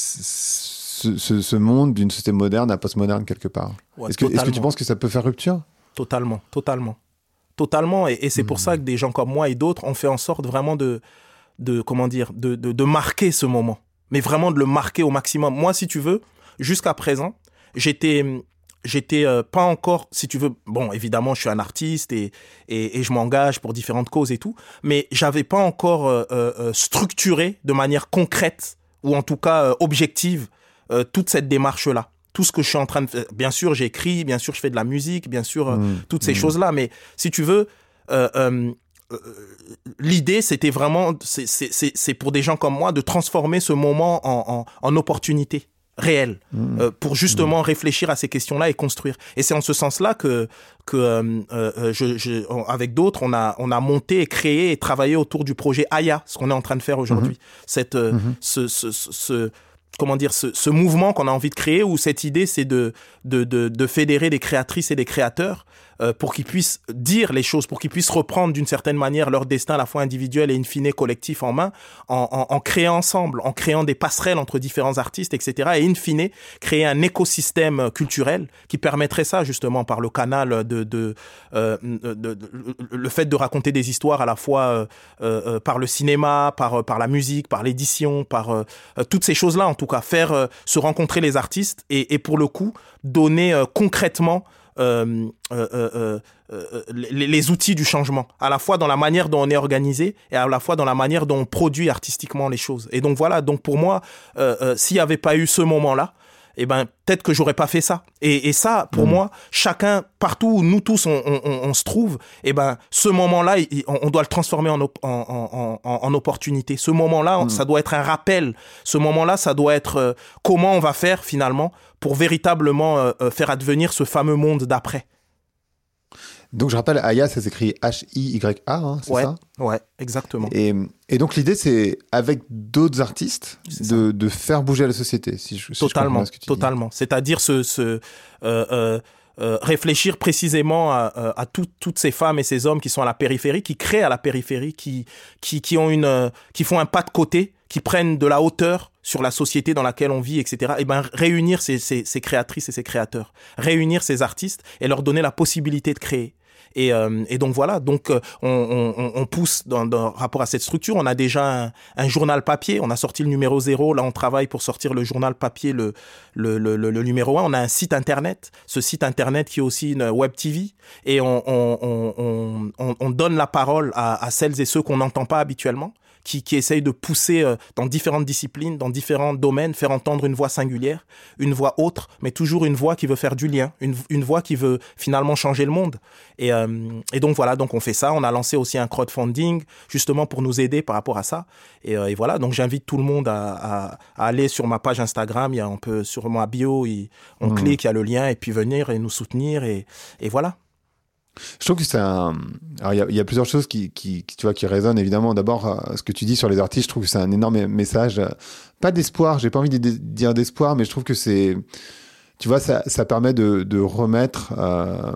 ce, ce, ce monde d'une société moderne à postmoderne quelque part. Ouais, est-ce, que, est-ce que tu penses que ça peut faire rupture? Totalement, totalement. Totalement, et, et c'est mmh. pour ça que des gens comme moi et d'autres ont fait en sorte vraiment de, de comment dire, de, de, de marquer ce moment. Mais vraiment de le marquer au maximum. Moi, si tu veux, jusqu'à présent, j'étais... J'étais euh, pas encore, si tu veux, bon, évidemment, je suis un artiste et, et, et je m'engage pour différentes causes et tout, mais j'avais pas encore euh, euh, structuré de manière concrète ou en tout cas euh, objective euh, toute cette démarche-là. Tout ce que je suis en train de faire. Bien sûr, j'écris, bien sûr, je fais de la musique, bien sûr, euh, mmh, toutes ces mmh. choses-là, mais si tu veux, euh, euh, euh, l'idée, c'était vraiment, c'est, c'est, c'est, c'est pour des gens comme moi de transformer ce moment en, en, en opportunité réel mmh. euh, pour justement mmh. réfléchir à ces questions-là et construire. Et c'est en ce sens-là que que euh, euh, je, je avec d'autres on a on a monté et créé et travaillé autour du projet Aya, ce qu'on est en train de faire aujourd'hui. Mmh. Cette euh, mmh. ce, ce, ce, ce comment dire ce, ce mouvement qu'on a envie de créer, où cette idée c'est de de de, de fédérer des créatrices et des créateurs euh, pour qu'ils puissent dire les choses, pour qu'ils puissent reprendre d'une certaine manière leur destin à la fois individuel et in fine collectif en main, en, en, en créant ensemble, en créant des passerelles entre différents artistes, et cetera. Et in fine, créer un écosystème culturel qui permettrait ça justement par le canal de, de, euh, de, de, de le fait de raconter des histoires à la fois euh, euh, par le cinéma, par par la musique, par l'édition, par euh, toutes ces choses-là en tout cas, faire euh, se rencontrer les artistes et, et pour le coup donner euh, concrètement Euh, euh, euh, euh, les, les outils du changement, à la fois dans la manière dont on est organisé et à la fois dans la manière dont on produit artistiquement les choses. Et donc voilà, donc pour moi, euh, euh, s'il n'y avait pas eu ce moment-là, eh ben peut-être que j'aurais pas fait ça. Et, et ça, pour mmh. moi, chacun, partout où nous tous on, on, on, on se trouve, eh ben ce moment-là, il, on, on doit le transformer en, op- en, en, en, en opportunité. Ce moment-là, mmh. ça doit être un rappel. Ce moment-là, ça doit être euh, comment on va faire finalement pour véritablement euh, faire advenir ce fameux monde d'après. Donc je rappelle, Aya, ça s'écrit H I Y A, hein, c'est ouais, ça? Ouais, exactement. Et, et donc l'idée, c'est avec d'autres artistes de, de faire bouger la société, si je, si totalement, je ce que tu totalement. dis. C'est-à-dire ce, ce euh, euh, euh, réfléchir précisément à, à tout, toutes ces femmes et ces hommes qui sont à la périphérie, qui créent à la périphérie, qui, qui, qui ont une, euh, qui font un pas de côté, qui prennent de la hauteur sur la société dans laquelle on vit, et cetera. Et ben réunir ces, ces, ces créatrices et ces créateurs, réunir ces artistes et leur donner la possibilité de créer. Et, euh, et donc voilà, donc euh, on, on, on pousse dans, dans rapport à cette structure. On a déjà un, un journal papier, on a sorti le numéro zéro, là on travaille pour sortir le journal papier, le, le, le, le, le numéro un. On a un site internet, ce site internet qui est aussi une web T V, et on, on, on, on, on donne la parole à, à celles et ceux qu'on n'entend pas habituellement, qui, qui essayent de pousser euh, dans différentes disciplines, dans différents domaines, faire entendre une voix singulière, une voix autre, mais toujours une voix qui veut faire du lien, une, une voix qui veut finalement changer le monde. Et, euh, et donc voilà, donc on fait ça. On a lancé aussi un crowdfunding justement pour nous aider par rapport à ça. Et, euh, et voilà, donc j'invite tout le monde à, à, à aller sur ma page Instagram. Il y a un peu sur ma bio, il, on mmh. clique, il y a le lien, et puis venir et nous soutenir. Et, et voilà. Je trouve que c'est un. Alors, il y a, il y a plusieurs choses qui, qui, qui, tu vois, qui résonnent évidemment. D'abord, euh, ce que tu dis sur les artistes, je trouve que c'est un énorme message. Euh, pas d'espoir, j'ai pas envie de dire d'espoir, mais je trouve que c'est. Tu vois, ça, ça permet de, de remettre euh,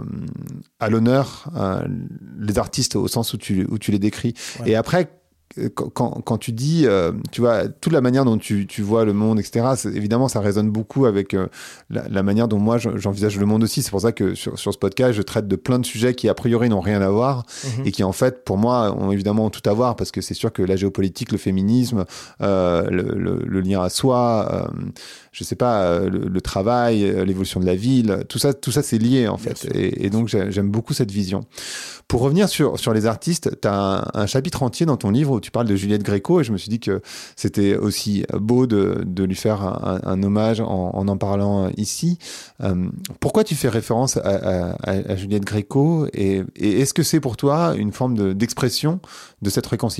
à l'honneur euh, les artistes au sens où tu, où tu les décris. Ouais. Et après, quand, quand, quand tu dis, euh, tu vois, toute la manière dont tu, tu vois le monde, et cetera, évidemment, ça résonne beaucoup avec euh, la, la manière dont moi, j'envisage le monde aussi. C'est pour ça que sur, sur ce podcast, je traite de plein de sujets qui, a priori, n'ont rien à voir mmh. et qui, en fait, pour moi, ont évidemment tout à voir, parce que c'est sûr que la géopolitique, le féminisme, euh, le, le, le lien à soi, euh, je sais pas, le, le travail, l'évolution de la ville, tout ça, tout ça, c'est lié, en fait. Et, et donc, j'aime beaucoup cette vision. Pour revenir sur, sur les artistes, tu as un, un chapitre entier dans ton livre où tu parles de Juliette Gréco, et je me suis dit que c'était aussi beau de, de lui faire un, un hommage en, en en parlant ici. Euh, pourquoi tu fais référence à, à, à Juliette Gréco, et, et est-ce que c'est pour toi une forme de, d'expression de cette réconciliation ?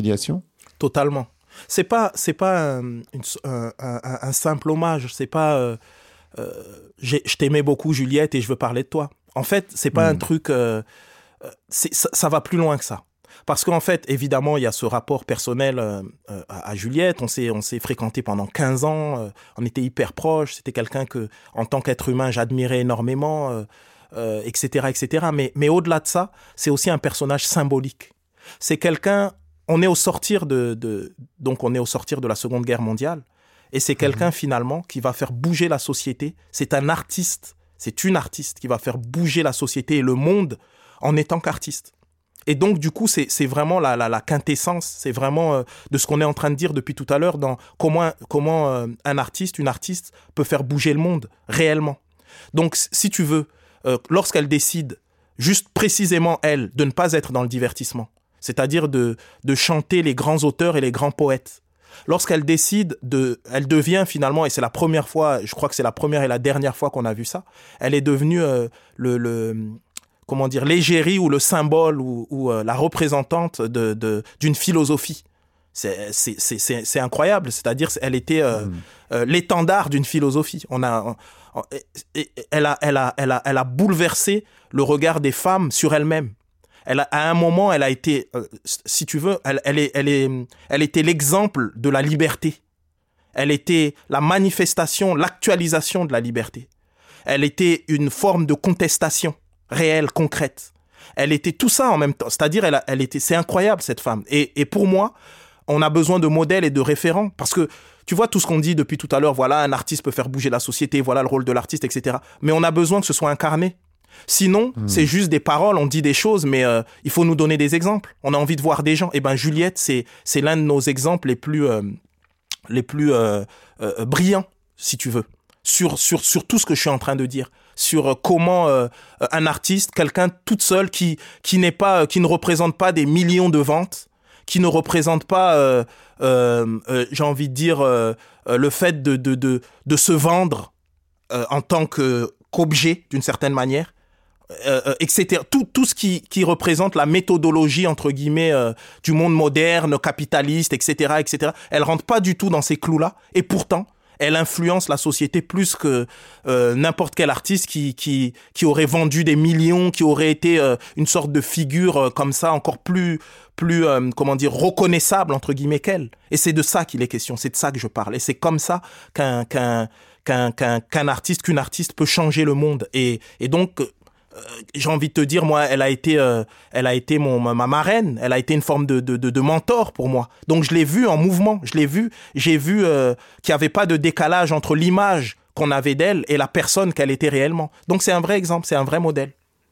Totalement. C'est pas, c'est pas un, une, un, un, un simple hommage. C'est pas, euh, euh, j'ai, je t'aimais beaucoup, Juliette, et je veux parler de toi. En fait, c'est pas mmh. un truc. Euh, c'est, ça, ça va plus loin que ça. Parce qu'en fait, évidemment, il y a ce rapport personnel euh, à, à Juliette. On s'est, on s'est fréquenté pendant quinze ans. Euh, on était hyper proches. C'était quelqu'un que, en tant qu'être humain, j'admirais énormément, euh, euh, et cetera, et cetera. Mais, mais au-delà de ça, c'est aussi un personnage symbolique. C'est quelqu'un. On est au sortir de, de, donc on est au sortir de la Seconde Guerre mondiale. Et c'est quelqu'un, mmh. finalement, qui va faire bouger la société. C'est un artiste. C'est une artiste qui va faire bouger la société et le monde en étant qu'artiste. Et donc, du coup, c'est, c'est vraiment la, la, la quintessence, c'est vraiment euh, de ce qu'on est en train de dire depuis tout à l'heure dans comment, comment euh, un artiste, une artiste peut faire bouger le monde réellement. Donc, si tu veux, euh, lorsqu'elle décide, juste précisément elle, de ne pas être dans le divertissement, c'est-à-dire de, de chanter les grands auteurs et les grands poètes, lorsqu'elle décide de, elle devient finalement, et c'est la première fois, je crois que c'est la première et la dernière fois qu'on a vu ça, elle est devenue euh, le... le comment dire, l'égérie ou le symbole ou, ou euh, la représentante de, de, d'une philosophie. C'est, c'est, c'est, c'est, c'est incroyable, c'est-à-dire elle était euh, mmh. euh, l'étendard d'une philosophie. On a, on, on, elle, a, elle, a, elle, a, elle a bouleversé le regard des femmes sur elles-mêmes. Elle a, à un moment, elle a été, euh, si tu veux, elle, elle, est, elle, est, elle était l'exemple de la liberté. Elle était la manifestation, l'actualisation de la liberté. Elle était une forme de contestation réelle, concrète. Elle était tout ça en même temps. C'est-à-dire, elle, a, elle était, c'est incroyable, cette femme. Et, et pour moi, on a besoin de modèles et de référents. Parce que, tu vois, tout ce qu'on dit depuis tout à l'heure, voilà, un artiste peut faire bouger la société, voilà le rôle de l'artiste, et cetera. Mais on a besoin que ce soit incarné. Sinon, mmh. c'est juste des paroles, on dit des choses, mais euh, il faut nous donner des exemples. On a envie de voir des gens. Et ben, Juliette, c'est, c'est l'un de nos exemples les plus, euh, les plus euh, euh, brillants, si tu veux, sur, sur, sur tout ce que je suis en train de dire. Sur comment euh, un artiste, quelqu'un toute seule qui qui n'est pas, qui ne représente pas des millions de ventes, qui ne représente pas, euh, euh, euh, j'ai envie de dire, euh, euh, le fait de de de de se vendre euh, en tant que qu'objet d'une certaine manière, euh, euh, et cetera. Tout tout ce qui qui représente la méthodologie entre guillemets euh, du monde moderne, capitaliste, et cetera, et cetera. Elle rentre pas du tout dans ces clous-là, et pourtant elle influence la société plus que euh, n'importe quel artiste qui qui qui aurait vendu des millions, qui aurait été euh, une sorte de figure euh, comme ça, encore plus plus euh, comment dire, reconnaissable entre guillemets qu'elle. Et c'est de ça qu'il est question, c'est de ça que je parle. Et c'est comme ça qu'un qu'un qu'un qu'un qu'un artiste, qu'une artiste peut changer le monde. Et et donc euh, j'ai envie de te dire, moi, elle a été, euh, elle a été mon ma, ma marraine. Elle a été une forme de, de de de mentor pour moi. Donc je l'ai vue en mouvement. Je l'ai vue. J'ai vu euh, qu'il n'y avait pas de décalage entre l'image qu'on avait d'elle et la personne qu'elle était réellement. Donc c'est un vrai exemple, c'est un vrai modèle.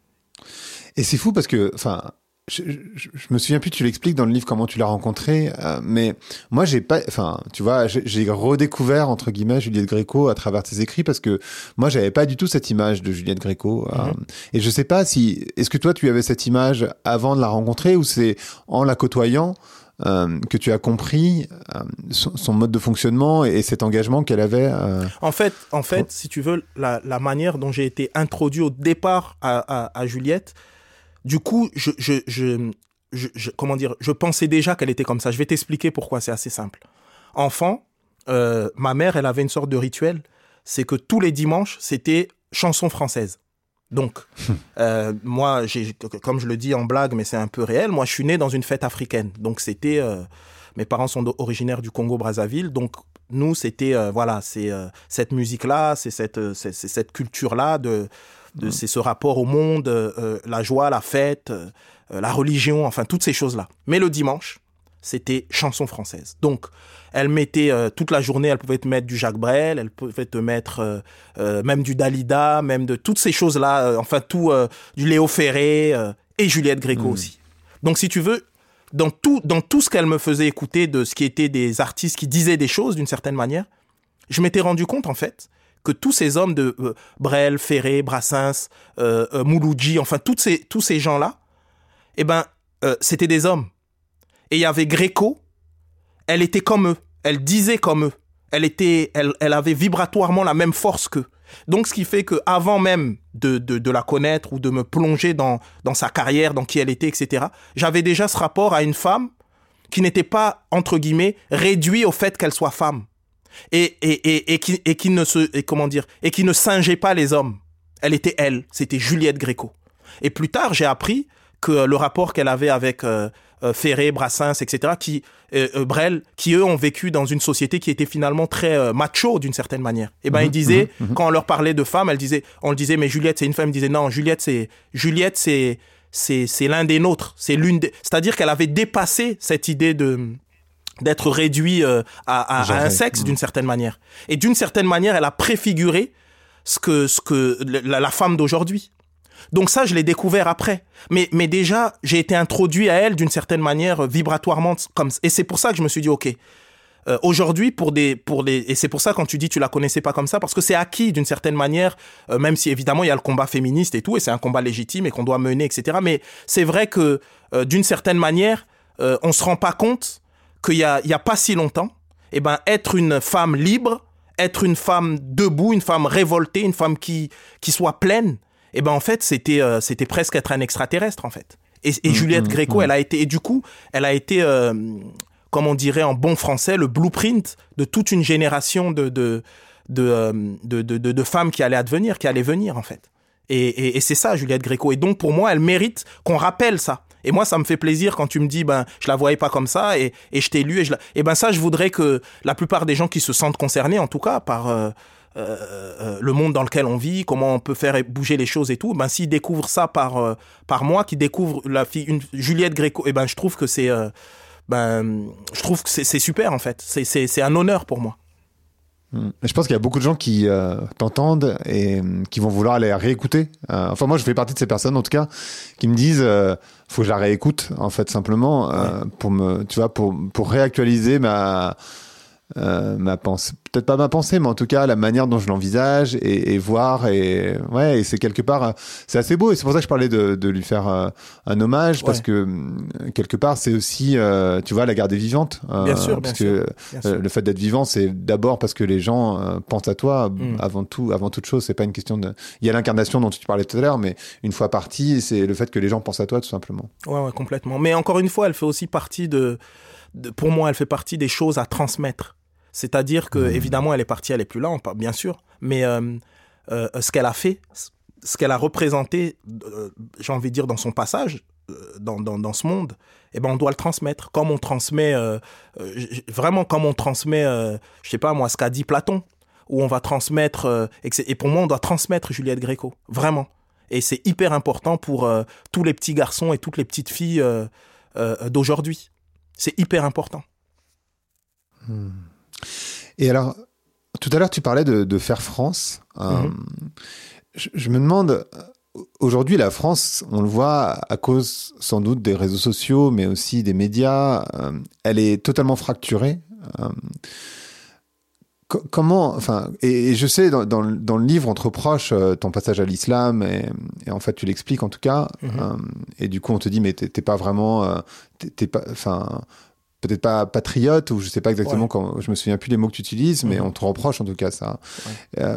Et c'est fou parce que, enfin. Je, je, je me souviens plus, tu l'expliques dans le livre comment tu l'as rencontrée, euh, mais moi j'ai pas, enfin tu vois, j'ai, j'ai redécouvert entre guillemets Juliette Gréco à travers tes écrits parce que moi j'avais pas du tout cette image de Juliette Gréco, mm-hmm. euh, et je sais pas si, est-ce que toi tu avais cette image avant de la rencontrer ou c'est en la côtoyant euh, que tu as compris euh, son, son mode de fonctionnement et, et cet engagement qu'elle avait. Euh... En fait, en fait, si tu veux, la, la manière dont j'ai été introduit au départ à, à, à Juliette. Du coup, je, je, je, je, je, comment dire, je pensais déjà qu'elle était comme ça. Je vais t'expliquer pourquoi, c'est assez simple. Enfant, euh, ma mère, elle avait une sorte de rituel. C'est que tous les dimanches, c'était chansons françaises. Donc, euh, moi, j'ai, comme je le dis en blague, mais c'est un peu réel, moi, je suis né dans une fête africaine. Donc, c'était, euh, mes parents sont originaires du Congo-Brazzaville. Donc, nous, c'était, euh, voilà, c'est euh, cette musique-là, c'est cette, euh, c'est, c'est cette culture-là de... De, c'est ce rapport au monde, euh, la joie, la fête, euh, la religion, enfin toutes ces choses-là. Mais le dimanche, c'était chanson française. Donc, elle mettait euh, toute la journée, elle pouvait te mettre du Jacques Brel, elle pouvait te mettre euh, euh, même du Dalida, même de toutes ces choses-là, euh, enfin tout, euh, du Léo Ferré euh, et Juliette Gréco mmh. aussi. Donc, si tu veux, dans tout, dans tout ce qu'elle me faisait écouter de ce qui était des artistes qui disaient des choses d'une certaine manière, je m'étais rendu compte en fait que tous ces hommes de euh, Brel, Ferré, Brassens, euh, euh, Mouloudji, enfin tous ces tous ces gens-là, eh ben euh, c'était des hommes. Et il y avait Gréco, elle était comme eux, elle disait comme eux, elle était, elle elle avait vibratoirement la même force qu'eux. Donc ce qui fait que avant même de de de la connaître ou de me plonger dans dans sa carrière, dans qui elle était, et cetera, j'avais déjà ce rapport à une femme qui n'était pas, entre guillemets, réduit au fait qu'elle soit femme. Et, et, et, et, qui, et qui ne se, et comment dire, et qui ne singeait pas les hommes. Elle était elle, c'était Juliette Gréco. Et plus tard, j'ai appris que le rapport qu'elle avait avec euh, euh, Ferré, Brassens, et cetera, qui, euh, euh, Brel, qui eux ont vécu dans une société qui était finalement très euh, macho d'une certaine manière. Et ben mmh, ils disaient, mmh, mmh. quand on leur parlait de femmes, elle disait, on le disait, mais Juliette c'est une femme. Ils disaient non, Juliette c'est, Juliette c'est, c'est, c'est l'un des nôtres. C'est l'une des, c'est-à-dire qu'elle avait dépassé cette idée de d'être réduit euh, à, à, à un sexe mmh. d'une certaine manière. Et d'une certaine manière, elle a préfiguré ce que, ce que la, la femme d'aujourd'hui. Donc ça, je l'ai découvert après. Mais, mais déjà, j'ai été introduit à elle d'une certaine manière vibratoirement. Comme, et c'est pour ça que je me suis dit, OK, euh, aujourd'hui, pour des, pour des, et c'est pour ça quand tu dis tu la connaissais pas comme ça, parce que c'est acquis d'une certaine manière, euh, même si évidemment il y a le combat féministe et tout, et c'est un combat légitime et qu'on doit mener, et cetera. Mais c'est vrai que euh, d'une certaine manière, euh, on se rend pas compte qu'il y a, il y a pas si longtemps, eh ben, être une femme libre, être une femme debout, une femme révoltée, une femme qui, qui soit pleine, eh ben, en fait, c'était, euh, c'était presque être un extraterrestre, en fait. Et, et mmh, Juliette mmh, Gréco, mmh. elle a été, et du coup, elle a été, euh, comme on dirait en bon français, le blueprint de toute une génération de, de, de, euh, de, de, de, de femmes qui allaient advenir, qui allaient venir, en fait. Et, et, et c'est ça, Juliette Gréco. Et donc, pour moi, elle mérite qu'on rappelle ça. Et moi, ça me fait plaisir quand tu me dis, ben, je la voyais pas comme ça, et, et je t'ai lu, et je la... et ben, ça, je voudrais que la plupart des gens qui se sentent concernés, en tout cas, par, euh, euh, euh, le monde dans lequel on vit, comment on peut faire bouger les choses et tout, ben, s'ils découvrent ça par, euh, par moi, qui découvrent la fille, une Juliette Gréco, et ben, je trouve que c'est, euh, ben, je trouve que c'est, c'est super, en fait. C'est, c'est, c'est un honneur pour moi. Je pense qu'il y a beaucoup de gens qui euh, t'entendent et euh, qui vont vouloir aller la réécouter. Euh, enfin, moi, je fais partie de ces personnes, en tout cas, qui me disent, euh, faut que je la réécoute, en fait, simplement, euh, ouais. pour me, tu vois, pour pour réactualiser ma euh, ma pensée, peut-être pas ma pensée, mais en tout cas la manière dont je l'envisage et, et voir et ouais, et c'est quelque part, c'est assez beau et c'est pour ça que je parlais de, de lui faire euh, un hommage ouais. parce que quelque part c'est aussi, euh, tu vois, la garder vivante. Euh, bien sûr, parce bien que sûr, bien euh, sûr. Le fait d'être vivant, c'est d'abord parce que les gens euh, pensent à toi mm. avant tout, avant toute chose. C'est pas une question de. Il y a l'incarnation dont tu parlais tout à l'heure, mais une fois partie, c'est le fait que les gens pensent à toi tout simplement. Ouais, ouais, complètement. Mais encore une fois, elle fait aussi partie de, de pour moi, elle fait partie des choses à transmettre. C'est-à-dire que, mmh. évidemment, elle est partie, elle est plus là, bien sûr, mais euh, euh, ce qu'elle a fait, ce qu'elle a représenté, euh, j'ai envie de dire, dans son passage, euh, dans, dans, dans ce monde, eh ben, on doit le transmettre. Comme on transmet, euh, euh, vraiment comme on transmet, euh, je sais pas moi, ce qu'a dit Platon, où on va transmettre, euh, et, et pour moi, on doit transmettre Juliette Gréco, vraiment. Et c'est hyper important pour euh, tous les petits garçons et toutes les petites filles euh, euh, d'aujourd'hui. C'est hyper important. Mmh. Et alors, tout à l'heure, tu parlais de, de faire France. Euh, mm-hmm. je, je me demande, aujourd'hui, la France, on le voit à cause sans doute des réseaux sociaux, mais aussi des médias, euh, elle est totalement fracturée. Euh, co- comment, enfin, et, et je sais, dans, dans, dans le livre, on te reproche euh, ton passage à l'islam, et, et en fait, tu l'expliques en tout cas, mm-hmm. euh, et du coup, on te dit, mais t'es, t'es pas vraiment, euh, t'es, t'es pas, enfin... peut-être pas patriote, ou je sais pas exactement, ouais. quand, je me souviens plus les mots que tu utilises, mais mmh. on te reproche en tout cas ça. Ouais. Euh,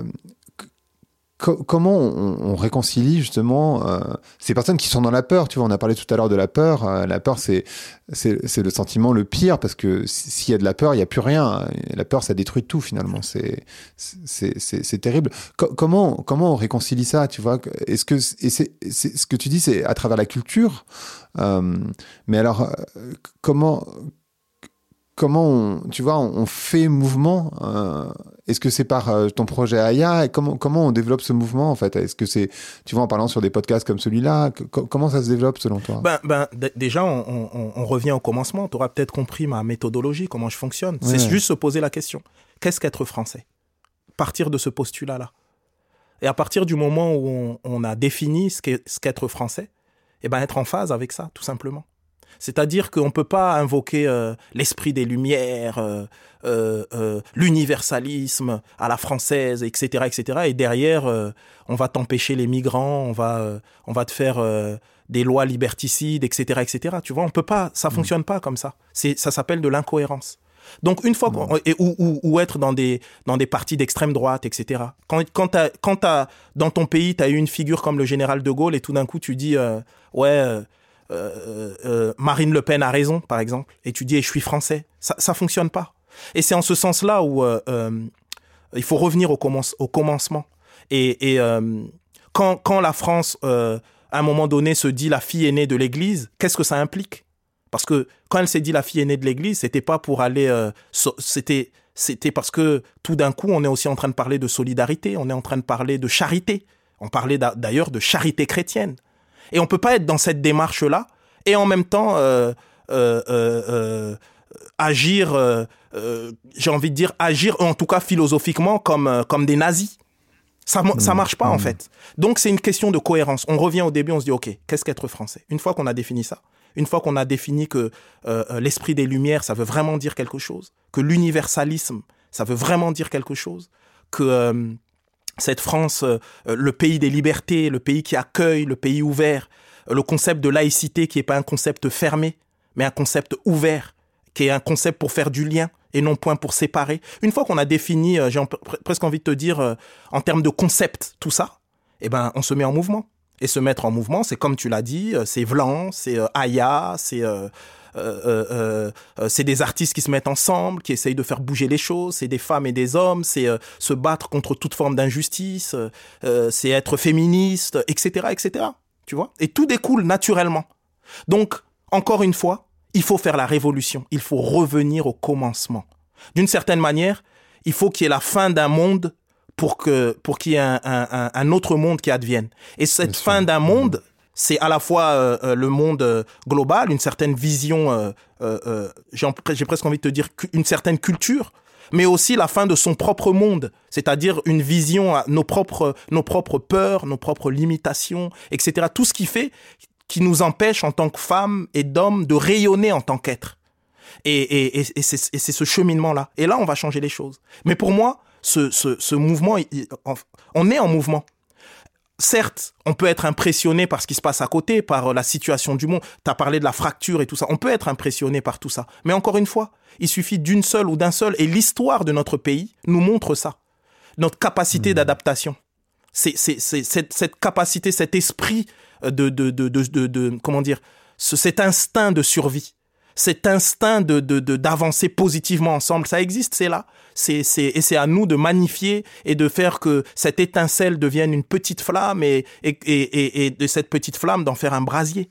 co- comment on, on réconcilie justement euh, ces personnes qui sont dans la peur, tu vois, on a parlé tout à l'heure de la peur, euh, la peur c'est, c'est, c'est le sentiment le pire, parce que s'il y a de la peur, il y a plus rien, la peur ça détruit tout finalement, c'est, c'est, c'est, c'est terrible. Co- comment, comment on réconcilie ça, tu vois, est-ce que, et c'est, c'est, ce que tu dis c'est à travers la culture, euh, mais alors, euh, comment, Comment on, tu vois, on fait mouvement. Euh, est-ce que c'est par euh, ton projet Aya, et comment comment on développe ce mouvement en fait? Est-ce que c'est, tu vois, en parlant sur des podcasts comme celui-là, que, comment ça se développe selon toi? Ben ben d- déjà on, on, on revient au commencement. Tu auras peut-être compris ma méthodologie, comment je fonctionne. Ouais. C'est juste se poser la question. Qu'est-ce qu'être français? Partir de ce postulat-là. Et à partir du moment où on, on a défini ce qu'est ce qu'être français, et ben être en phase avec ça, tout simplement. C'est-à-dire qu'on ne peut pas invoquer euh, l'esprit des Lumières, euh, euh, euh, l'universalisme à la française, et cetera, et cetera. Et derrière, euh, on va t'empêcher les migrants, on va, euh, on va te faire euh, des lois liberticides, et cetera, et cetera. Tu vois, on peut pas, ça fonctionne pas comme ça. C'est, ça s'appelle de l'incohérence. Donc une fois qu'on, et, ou, ou, ou être dans des dans des partis d'extrême droite, et cetera. Quand quand t'as, quand t'as dans ton pays t'as eu une figure comme le général de Gaulle et tout d'un coup tu dis euh, ouais. Euh, euh, euh, Marine Le Pen a raison, par exemple, et tu dis, eh, je suis français. Ça, ça fonctionne pas. Et c'est en ce sens-là où euh, euh, il faut revenir au, commence, au commencement. Et, et euh, quand, quand la France, euh, à un moment donné, se dit la fille aînée de l'Église, qu'est-ce que ça implique? Parce que quand elle s'est dit la fille aînée de l'Église, c'était pas pour aller, euh, so, c'était, c'était parce que tout d'un coup, on est aussi en train de parler de solidarité, on est en train de parler de charité. On parlait d'ailleurs de charité chrétienne. Et on peut pas être dans cette démarche-là et en même temps euh, euh, euh, euh, agir, euh, euh, j'ai envie de dire agir, en tout cas philosophiquement, comme euh, comme des nazis. Ça mmh, ça marche pas mmh. en fait. Donc c'est une question de cohérence. On revient au début, on se dit ok, qu'est-ce qu'être français? Une fois qu'on a défini ça, une fois qu'on a défini que euh, l'esprit des Lumières, ça veut vraiment dire quelque chose, que l'universalisme, ça veut vraiment dire quelque chose, que euh, cette France, euh, le pays des libertés, le pays qui accueille, le pays ouvert, euh, le concept de laïcité qui n'est pas un concept fermé, mais un concept ouvert, qui est un concept pour faire du lien et non point pour séparer. Une fois qu'on a défini, euh, j'ai en, presque envie de te dire, euh, en termes de concept, tout ça, eh ben, on se met en mouvement. Et se mettre en mouvement, c'est comme tu l'as dit, euh, c'est Vlan, c'est euh, Aya, c'est... Euh, Euh, euh, euh, c'est des artistes qui se mettent ensemble, qui essayent de faire bouger les choses, c'est des femmes et des hommes, c'est euh, se battre contre toute forme d'injustice, euh, c'est être féministe, et cetera, et cetera. Tu vois ? Et tout découle naturellement. Donc, encore une fois, il faut faire la révolution, il faut revenir au commencement. D'une certaine manière, il faut qu'il y ait la fin d'un monde pour que pour qu'il y ait un, un, un autre monde qui advienne. Et cette Bien fin sûr. d'un monde... C'est à la fois euh, le monde euh, global, une certaine vision, euh, euh, j'ai, j'ai presque envie de te dire une certaine culture, mais aussi la fin de son propre monde, c'est-à-dire une vision à nos propres, nos propres peurs, nos propres limitations, et cetera. Tout ce qui fait, qui nous empêche en tant que femmes et d'hommes de rayonner en tant qu'êtres. Et, et, et, et, c'est, et c'est ce cheminement-là. Et là, on va changer les choses. Mais pour moi, ce, ce, ce mouvement, il, on est en mouvement. Certes, on peut être impressionné par ce qui se passe à côté, par la situation du monde. Tu as parlé de la fracture et tout ça. On peut être impressionné par tout ça. Mais encore une fois, il suffit d'une seule ou d'un seul. Et l'histoire de notre pays nous montre ça. Notre capacité mmh. d'adaptation. C'est, c'est, c'est cette, cette capacité, cet esprit de, de, de, de, de, de comment dire, ce, cet instinct de survie. Cet instinct de, de, de, d'avancer positivement ensemble, ça existe, c'est là. C'est, c'est, et c'est à nous de magnifier et de faire que cette étincelle devienne une petite flamme et, et, et, et de cette petite flamme d'en faire un brasier.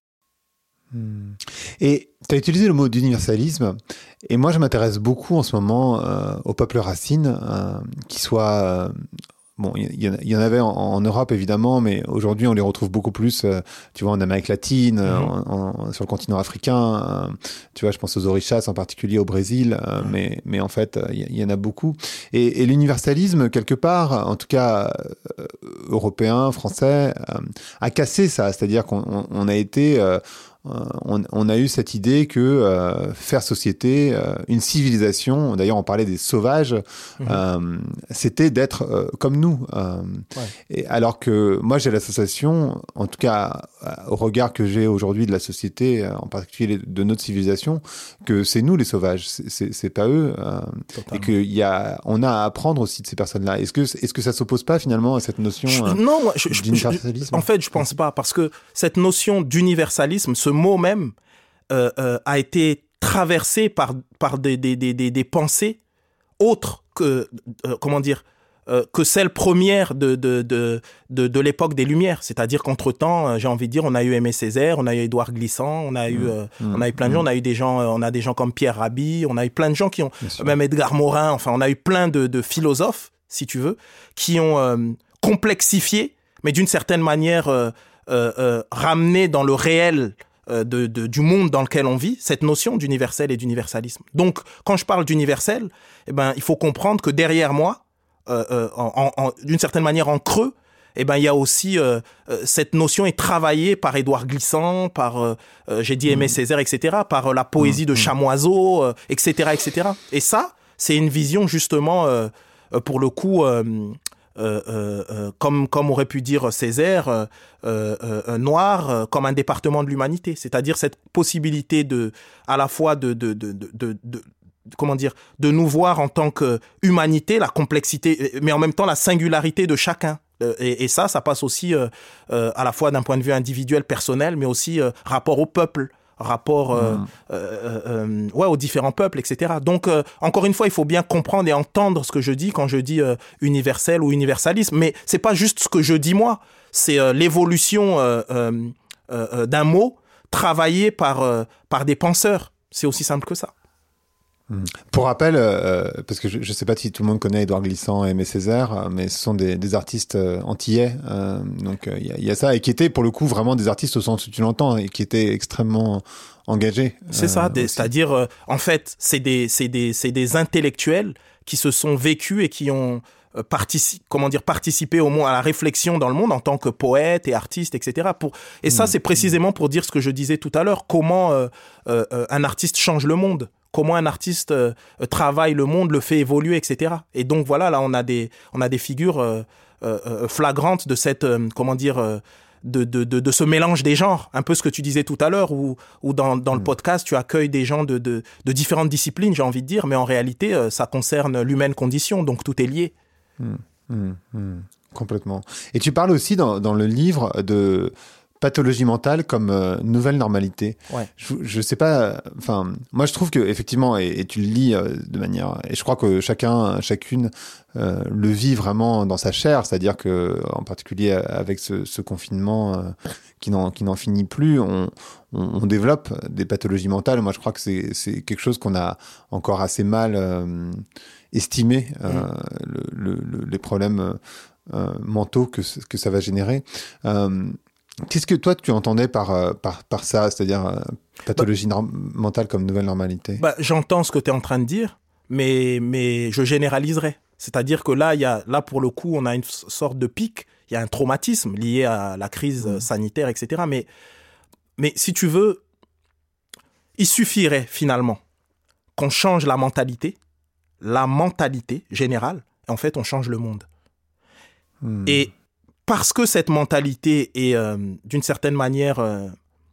Et tu as utilisé le mot d'universalisme et moi je m'intéresse beaucoup en ce moment euh, au peuple racine, euh, qui soit... Euh, Bon, il y, y en avait en, en Europe évidemment, mais aujourd'hui on les retrouve beaucoup plus, euh, tu vois, en Amérique latine, mmh. en, en, sur le continent africain. Euh, tu vois, je pense aux Orishas en particulier au Brésil, euh, mmh. mais mais en fait il y, y en a beaucoup. Et, et l'universalisme quelque part, en tout cas euh, européen, français, euh, a cassé ça. C'est-à-dire qu'on on, on a été euh, On, on a eu cette idée que euh, faire société, euh, une civilisation, d'ailleurs on parlait des sauvages, mmh. euh, c'était d'être euh, comme nous. Euh, ouais. Et alors que moi j'ai l'association, en tout cas au regard que j'ai aujourd'hui de la société, en particulier de notre civilisation, que c'est nous les sauvages, c'est, c'est, c'est pas eux. Euh, et qu'il y a, on a à apprendre aussi de ces personnes-là. Est-ce que, est-ce que ça s'oppose pas finalement à cette notion je, euh, non, je, d'universalisme je, En fait, je pense pas, parce que cette notion d'universalisme, ce mot même euh, euh, a été traversé par par des des des des, des pensées autres que euh, comment dire euh, que celles premières de de de de, de l'époque des Lumières, c'est-à-dire qu'entre-temps, euh, j'ai envie de dire, on a eu Aimé Césaire, on a eu Édouard Glissant, on a eu euh, mmh. on a eu plein de mmh. gens, on a eu des gens, euh, on a des gens comme Pierre Rabhi, on a eu plein de gens qui ont même Edgar Morin, enfin on a eu plein de de philosophes, si tu veux, qui ont euh, complexifié, mais d'une certaine manière euh, euh, euh, ramené dans le réel De, de, du monde dans lequel on vit, cette notion d'universel et d'universalisme. Donc, quand je parle d'universel, eh ben, il faut comprendre que derrière moi, euh, euh, en, en, d'une certaine manière en creux, eh ben, il y a aussi euh, euh, cette notion est travaillée par Édouard Glissant, par, euh, euh, j'ai dit Aimé mmh. Césaire, et cetera, par euh, la poésie mmh. de Chamoiseau, euh, et cetera, et cetera. Et ça, c'est une vision justement, euh, pour le coup, euh, Euh, euh, euh, comme comme aurait pu dire Césaire, euh, euh, euh, noir euh, comme un département de l'humanité, c'est-à-dire cette possibilité de à la fois de de de de, de, de comment dire de nous voir en tant que humanité, la complexité, mais en même temps la singularité de chacun, Euh, et, et ça, ça passe aussi euh, euh, à la fois d'un point de vue individuel, personnel, mais aussi euh, rapport au peuple, rapport euh, mmh. euh, euh, ouais, aux différents peuples, et cetera. Donc, euh, encore une fois, il faut bien comprendre et entendre ce que je dis quand je dis euh, universel ou universalisme. Mais c'est pas juste ce que je dis moi, c'est euh, l'évolution euh, euh, euh, d'un mot travaillé par, euh, par des penseurs. C'est aussi simple que ça. Pour rappel, euh, parce que je ne sais pas si tout le monde connaît Édouard Glissant et Aimé Césaire, mais ce sont des, des artistes euh, antillais, euh, donc il euh, y, y a ça, et qui étaient pour le coup vraiment des artistes au sens où tu l'entends, et qui étaient extrêmement engagés. C'est euh, ça, des, c'est-à-dire, euh, en fait, c'est des, c'est, des, c'est des intellectuels qui se sont vécus et qui ont euh, partici- comment dire, participé au moins à la réflexion dans le monde en tant que poètes et artistes, et cetera. Pour... Et ça, mmh. c'est précisément pour dire ce que je disais tout à l'heure, comment euh, euh, un artiste change le monde. Comment un artiste euh, travaille le monde, le fait évoluer, et cetera. Et donc voilà, là on a des on a des figures euh, euh, flagrantes de cette euh, comment dire euh, de, de de de ce mélange des genres. Un peu ce que tu disais tout à l'heure, où où dans dans mmh. le podcast tu accueilles des gens de de de différentes disciplines, j'ai envie de dire, mais en réalité euh, ça concerne l'humaine condition, donc tout est lié. Mmh. Mmh. Mmh. Complètement. Et tu parles aussi dans dans le livre de pathologie mentale comme euh, nouvelle normalité. Ouais. Je, je sais pas. Enfin, euh, moi je trouve que effectivement, et, et tu le lis euh, de manière, et je crois que chacun, chacune euh, le vit vraiment dans sa chair. C'est-à-dire que, en particulier avec ce, ce confinement euh, qui n'en qui n'en finit plus, on, on, on développe des pathologies mentales. Moi, je crois que c'est c'est quelque chose qu'on a encore assez mal euh, estimé, euh, mmh. le, le, les problèmes euh, mentaux que que ça va générer. Euh, Qu'est-ce que toi tu entendais par, par, par ça, c'est-à-dire euh, pathologie bah, norm- mentale comme nouvelle normalité? Bah, j'entends ce que tu es en train de dire, mais, mais je généraliserai. C'est-à-dire que là, y a, là, pour le coup, on a une sorte de pic, il y a un traumatisme lié à la crise mmh. sanitaire, et cetera. Mais, mais si tu veux, il suffirait finalement qu'on change la mentalité, la mentalité générale, et en fait, on change le monde. Mmh. Et parce que cette mentalité est, euh, d'une certaine manière, euh,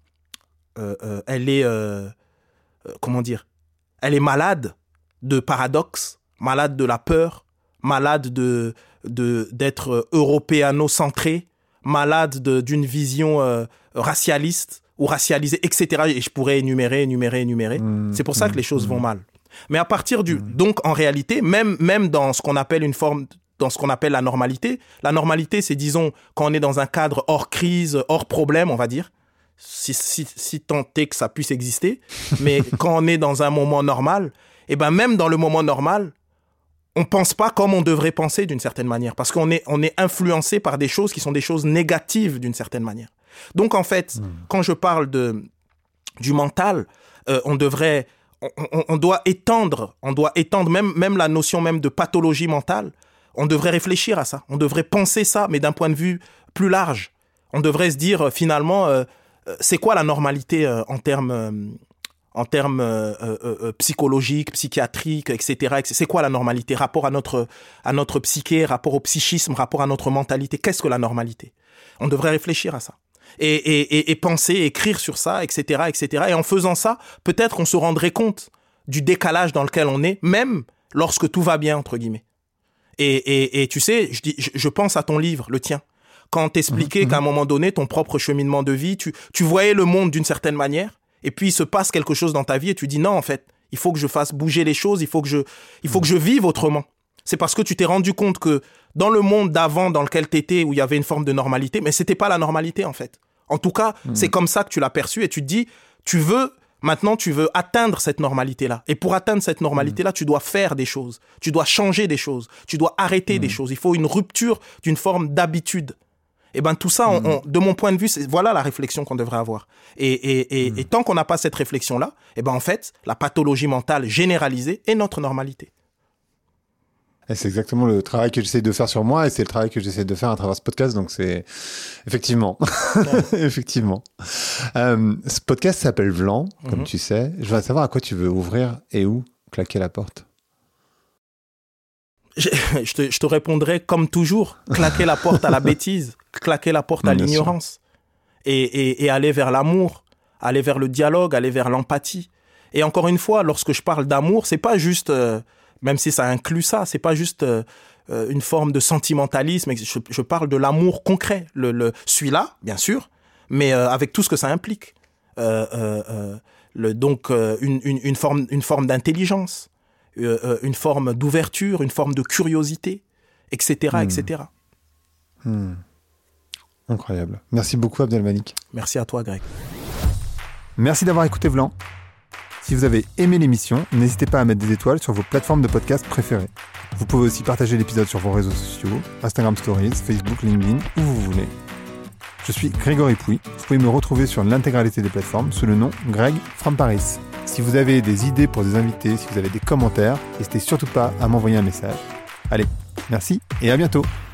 euh, euh, elle est, euh, euh, comment dire, elle est malade de paradoxes, malade de la peur, malade de, de, d'être européano-centré, malade de, d'une vision euh, racialiste ou racialisée, et cetera. Et je pourrais énumérer, énumérer, énumérer. Mmh, C'est pour ça mmh, que les choses mmh. vont mal. Mais à partir du... Mmh. Donc, en réalité, même, même dans ce qu'on appelle une forme... dans ce qu'on appelle la normalité. La normalité, c'est, disons, quand on est dans un cadre hors crise, hors problème, on va dire, si, si, si tant est que ça puisse exister. Mais quand on est dans un moment normal, et ben même dans le moment normal, on pense pas comme on devrait penser d'une certaine manière, parce qu'on est, on est influencé par des choses qui sont des choses négatives d'une certaine manière. Donc, en fait, mmh. quand je parle de, du mental, euh, on devrait... On, on, on doit étendre, on doit étendre même, même la notion même de pathologie mentale. On devrait réfléchir à ça, on devrait penser ça, mais d'un point de vue plus large. On devrait se dire, euh, finalement, euh, c'est quoi la normalité euh, en termes, euh, en termes euh, euh, euh, psychologiques, psychiatriques, et cetera. C'est quoi la normalité? Rapport à notre, à notre psyché, rapport au psychisme, rapport à notre mentalité. Qu'est-ce que la normalité? On devrait réfléchir à ça. Et, et, et, et penser, écrire sur ça, et cetera, et cetera. Et en faisant ça, peut-être on se rendrait compte du décalage dans lequel on est, même lorsque tout va bien, entre guillemets. Et, et, et tu sais, je, dis, je, je pense à ton livre, le tien. Quand t'expliquais mmh, qu'à un moment donné, ton propre cheminement de vie, tu, tu voyais le monde d'une certaine manière, et puis il se passe quelque chose dans ta vie, et tu dis non, en fait, il faut que je fasse bouger les choses, il faut que je, il faut mmh. que je vive autrement. C'est parce que tu t'es rendu compte que dans le monde d'avant dans lequel t'étais, où il y avait une forme de normalité, mais c'était pas la normalité, en fait. En tout cas, mmh. c'est comme ça que tu l'as perçu, et tu te dis, tu veux... Maintenant, tu veux atteindre cette normalité-là. Et pour atteindre cette normalité-là, mmh. tu dois faire des choses. Tu dois changer des choses. Tu dois arrêter mmh. des choses. Il faut une rupture d'une forme d'habitude. Et ben tout ça, mmh. on, on, de mon point de vue, c'est, voilà la réflexion qu'on devrait avoir. Et, et, et, mmh. et tant qu'on n'a pas cette réflexion-là, et ben en fait, la pathologie mentale généralisée est notre normalité. Et c'est exactement le travail que j'essaie de faire sur moi, et c'est le travail que j'essaie de faire à travers ce podcast. Donc c'est effectivement, ouais. effectivement. Euh, ce podcast s'appelle Vlan, comme mm-hmm. tu sais. Je voudrais savoir à quoi tu veux ouvrir et où claquer la porte. Je, je, te, je te répondrai comme toujours, claquer la porte à la bêtise, claquer la porte à Bien l'ignorance, et, et, et aller vers l'amour, aller vers le dialogue, aller vers l'empathie. Et encore une fois, lorsque je parle d'amour, c'est pas juste. Euh, Même si ça inclut ça, c'est pas juste euh, euh, une forme de sentimentalisme. Je, je parle de l'amour concret, le, le celui-là, bien sûr, mais euh, avec tout ce que ça implique. Euh, euh, euh, le, donc euh, une, une, une forme, une forme d'intelligence, euh, euh, une forme d'ouverture, une forme de curiosité, et cetera, mmh. et cetera. Mmh. Incroyable. Merci beaucoup, Abdelmalik. Merci à toi, Greg. Merci d'avoir écouté Vlan. Si vous avez aimé l'émission, n'hésitez pas à mettre des étoiles sur vos plateformes de podcast préférées. Vous pouvez aussi partager l'épisode sur vos réseaux sociaux, Instagram Stories, Facebook, LinkedIn, où vous voulez. Je suis Grégory Pouy. Vous pouvez me retrouver sur l'intégralité des plateformes sous le nom Greg from Paris. Si vous avez des idées pour des invités, si vous avez des commentaires, n'hésitez surtout pas à m'envoyer un message. Allez, merci et à bientôt.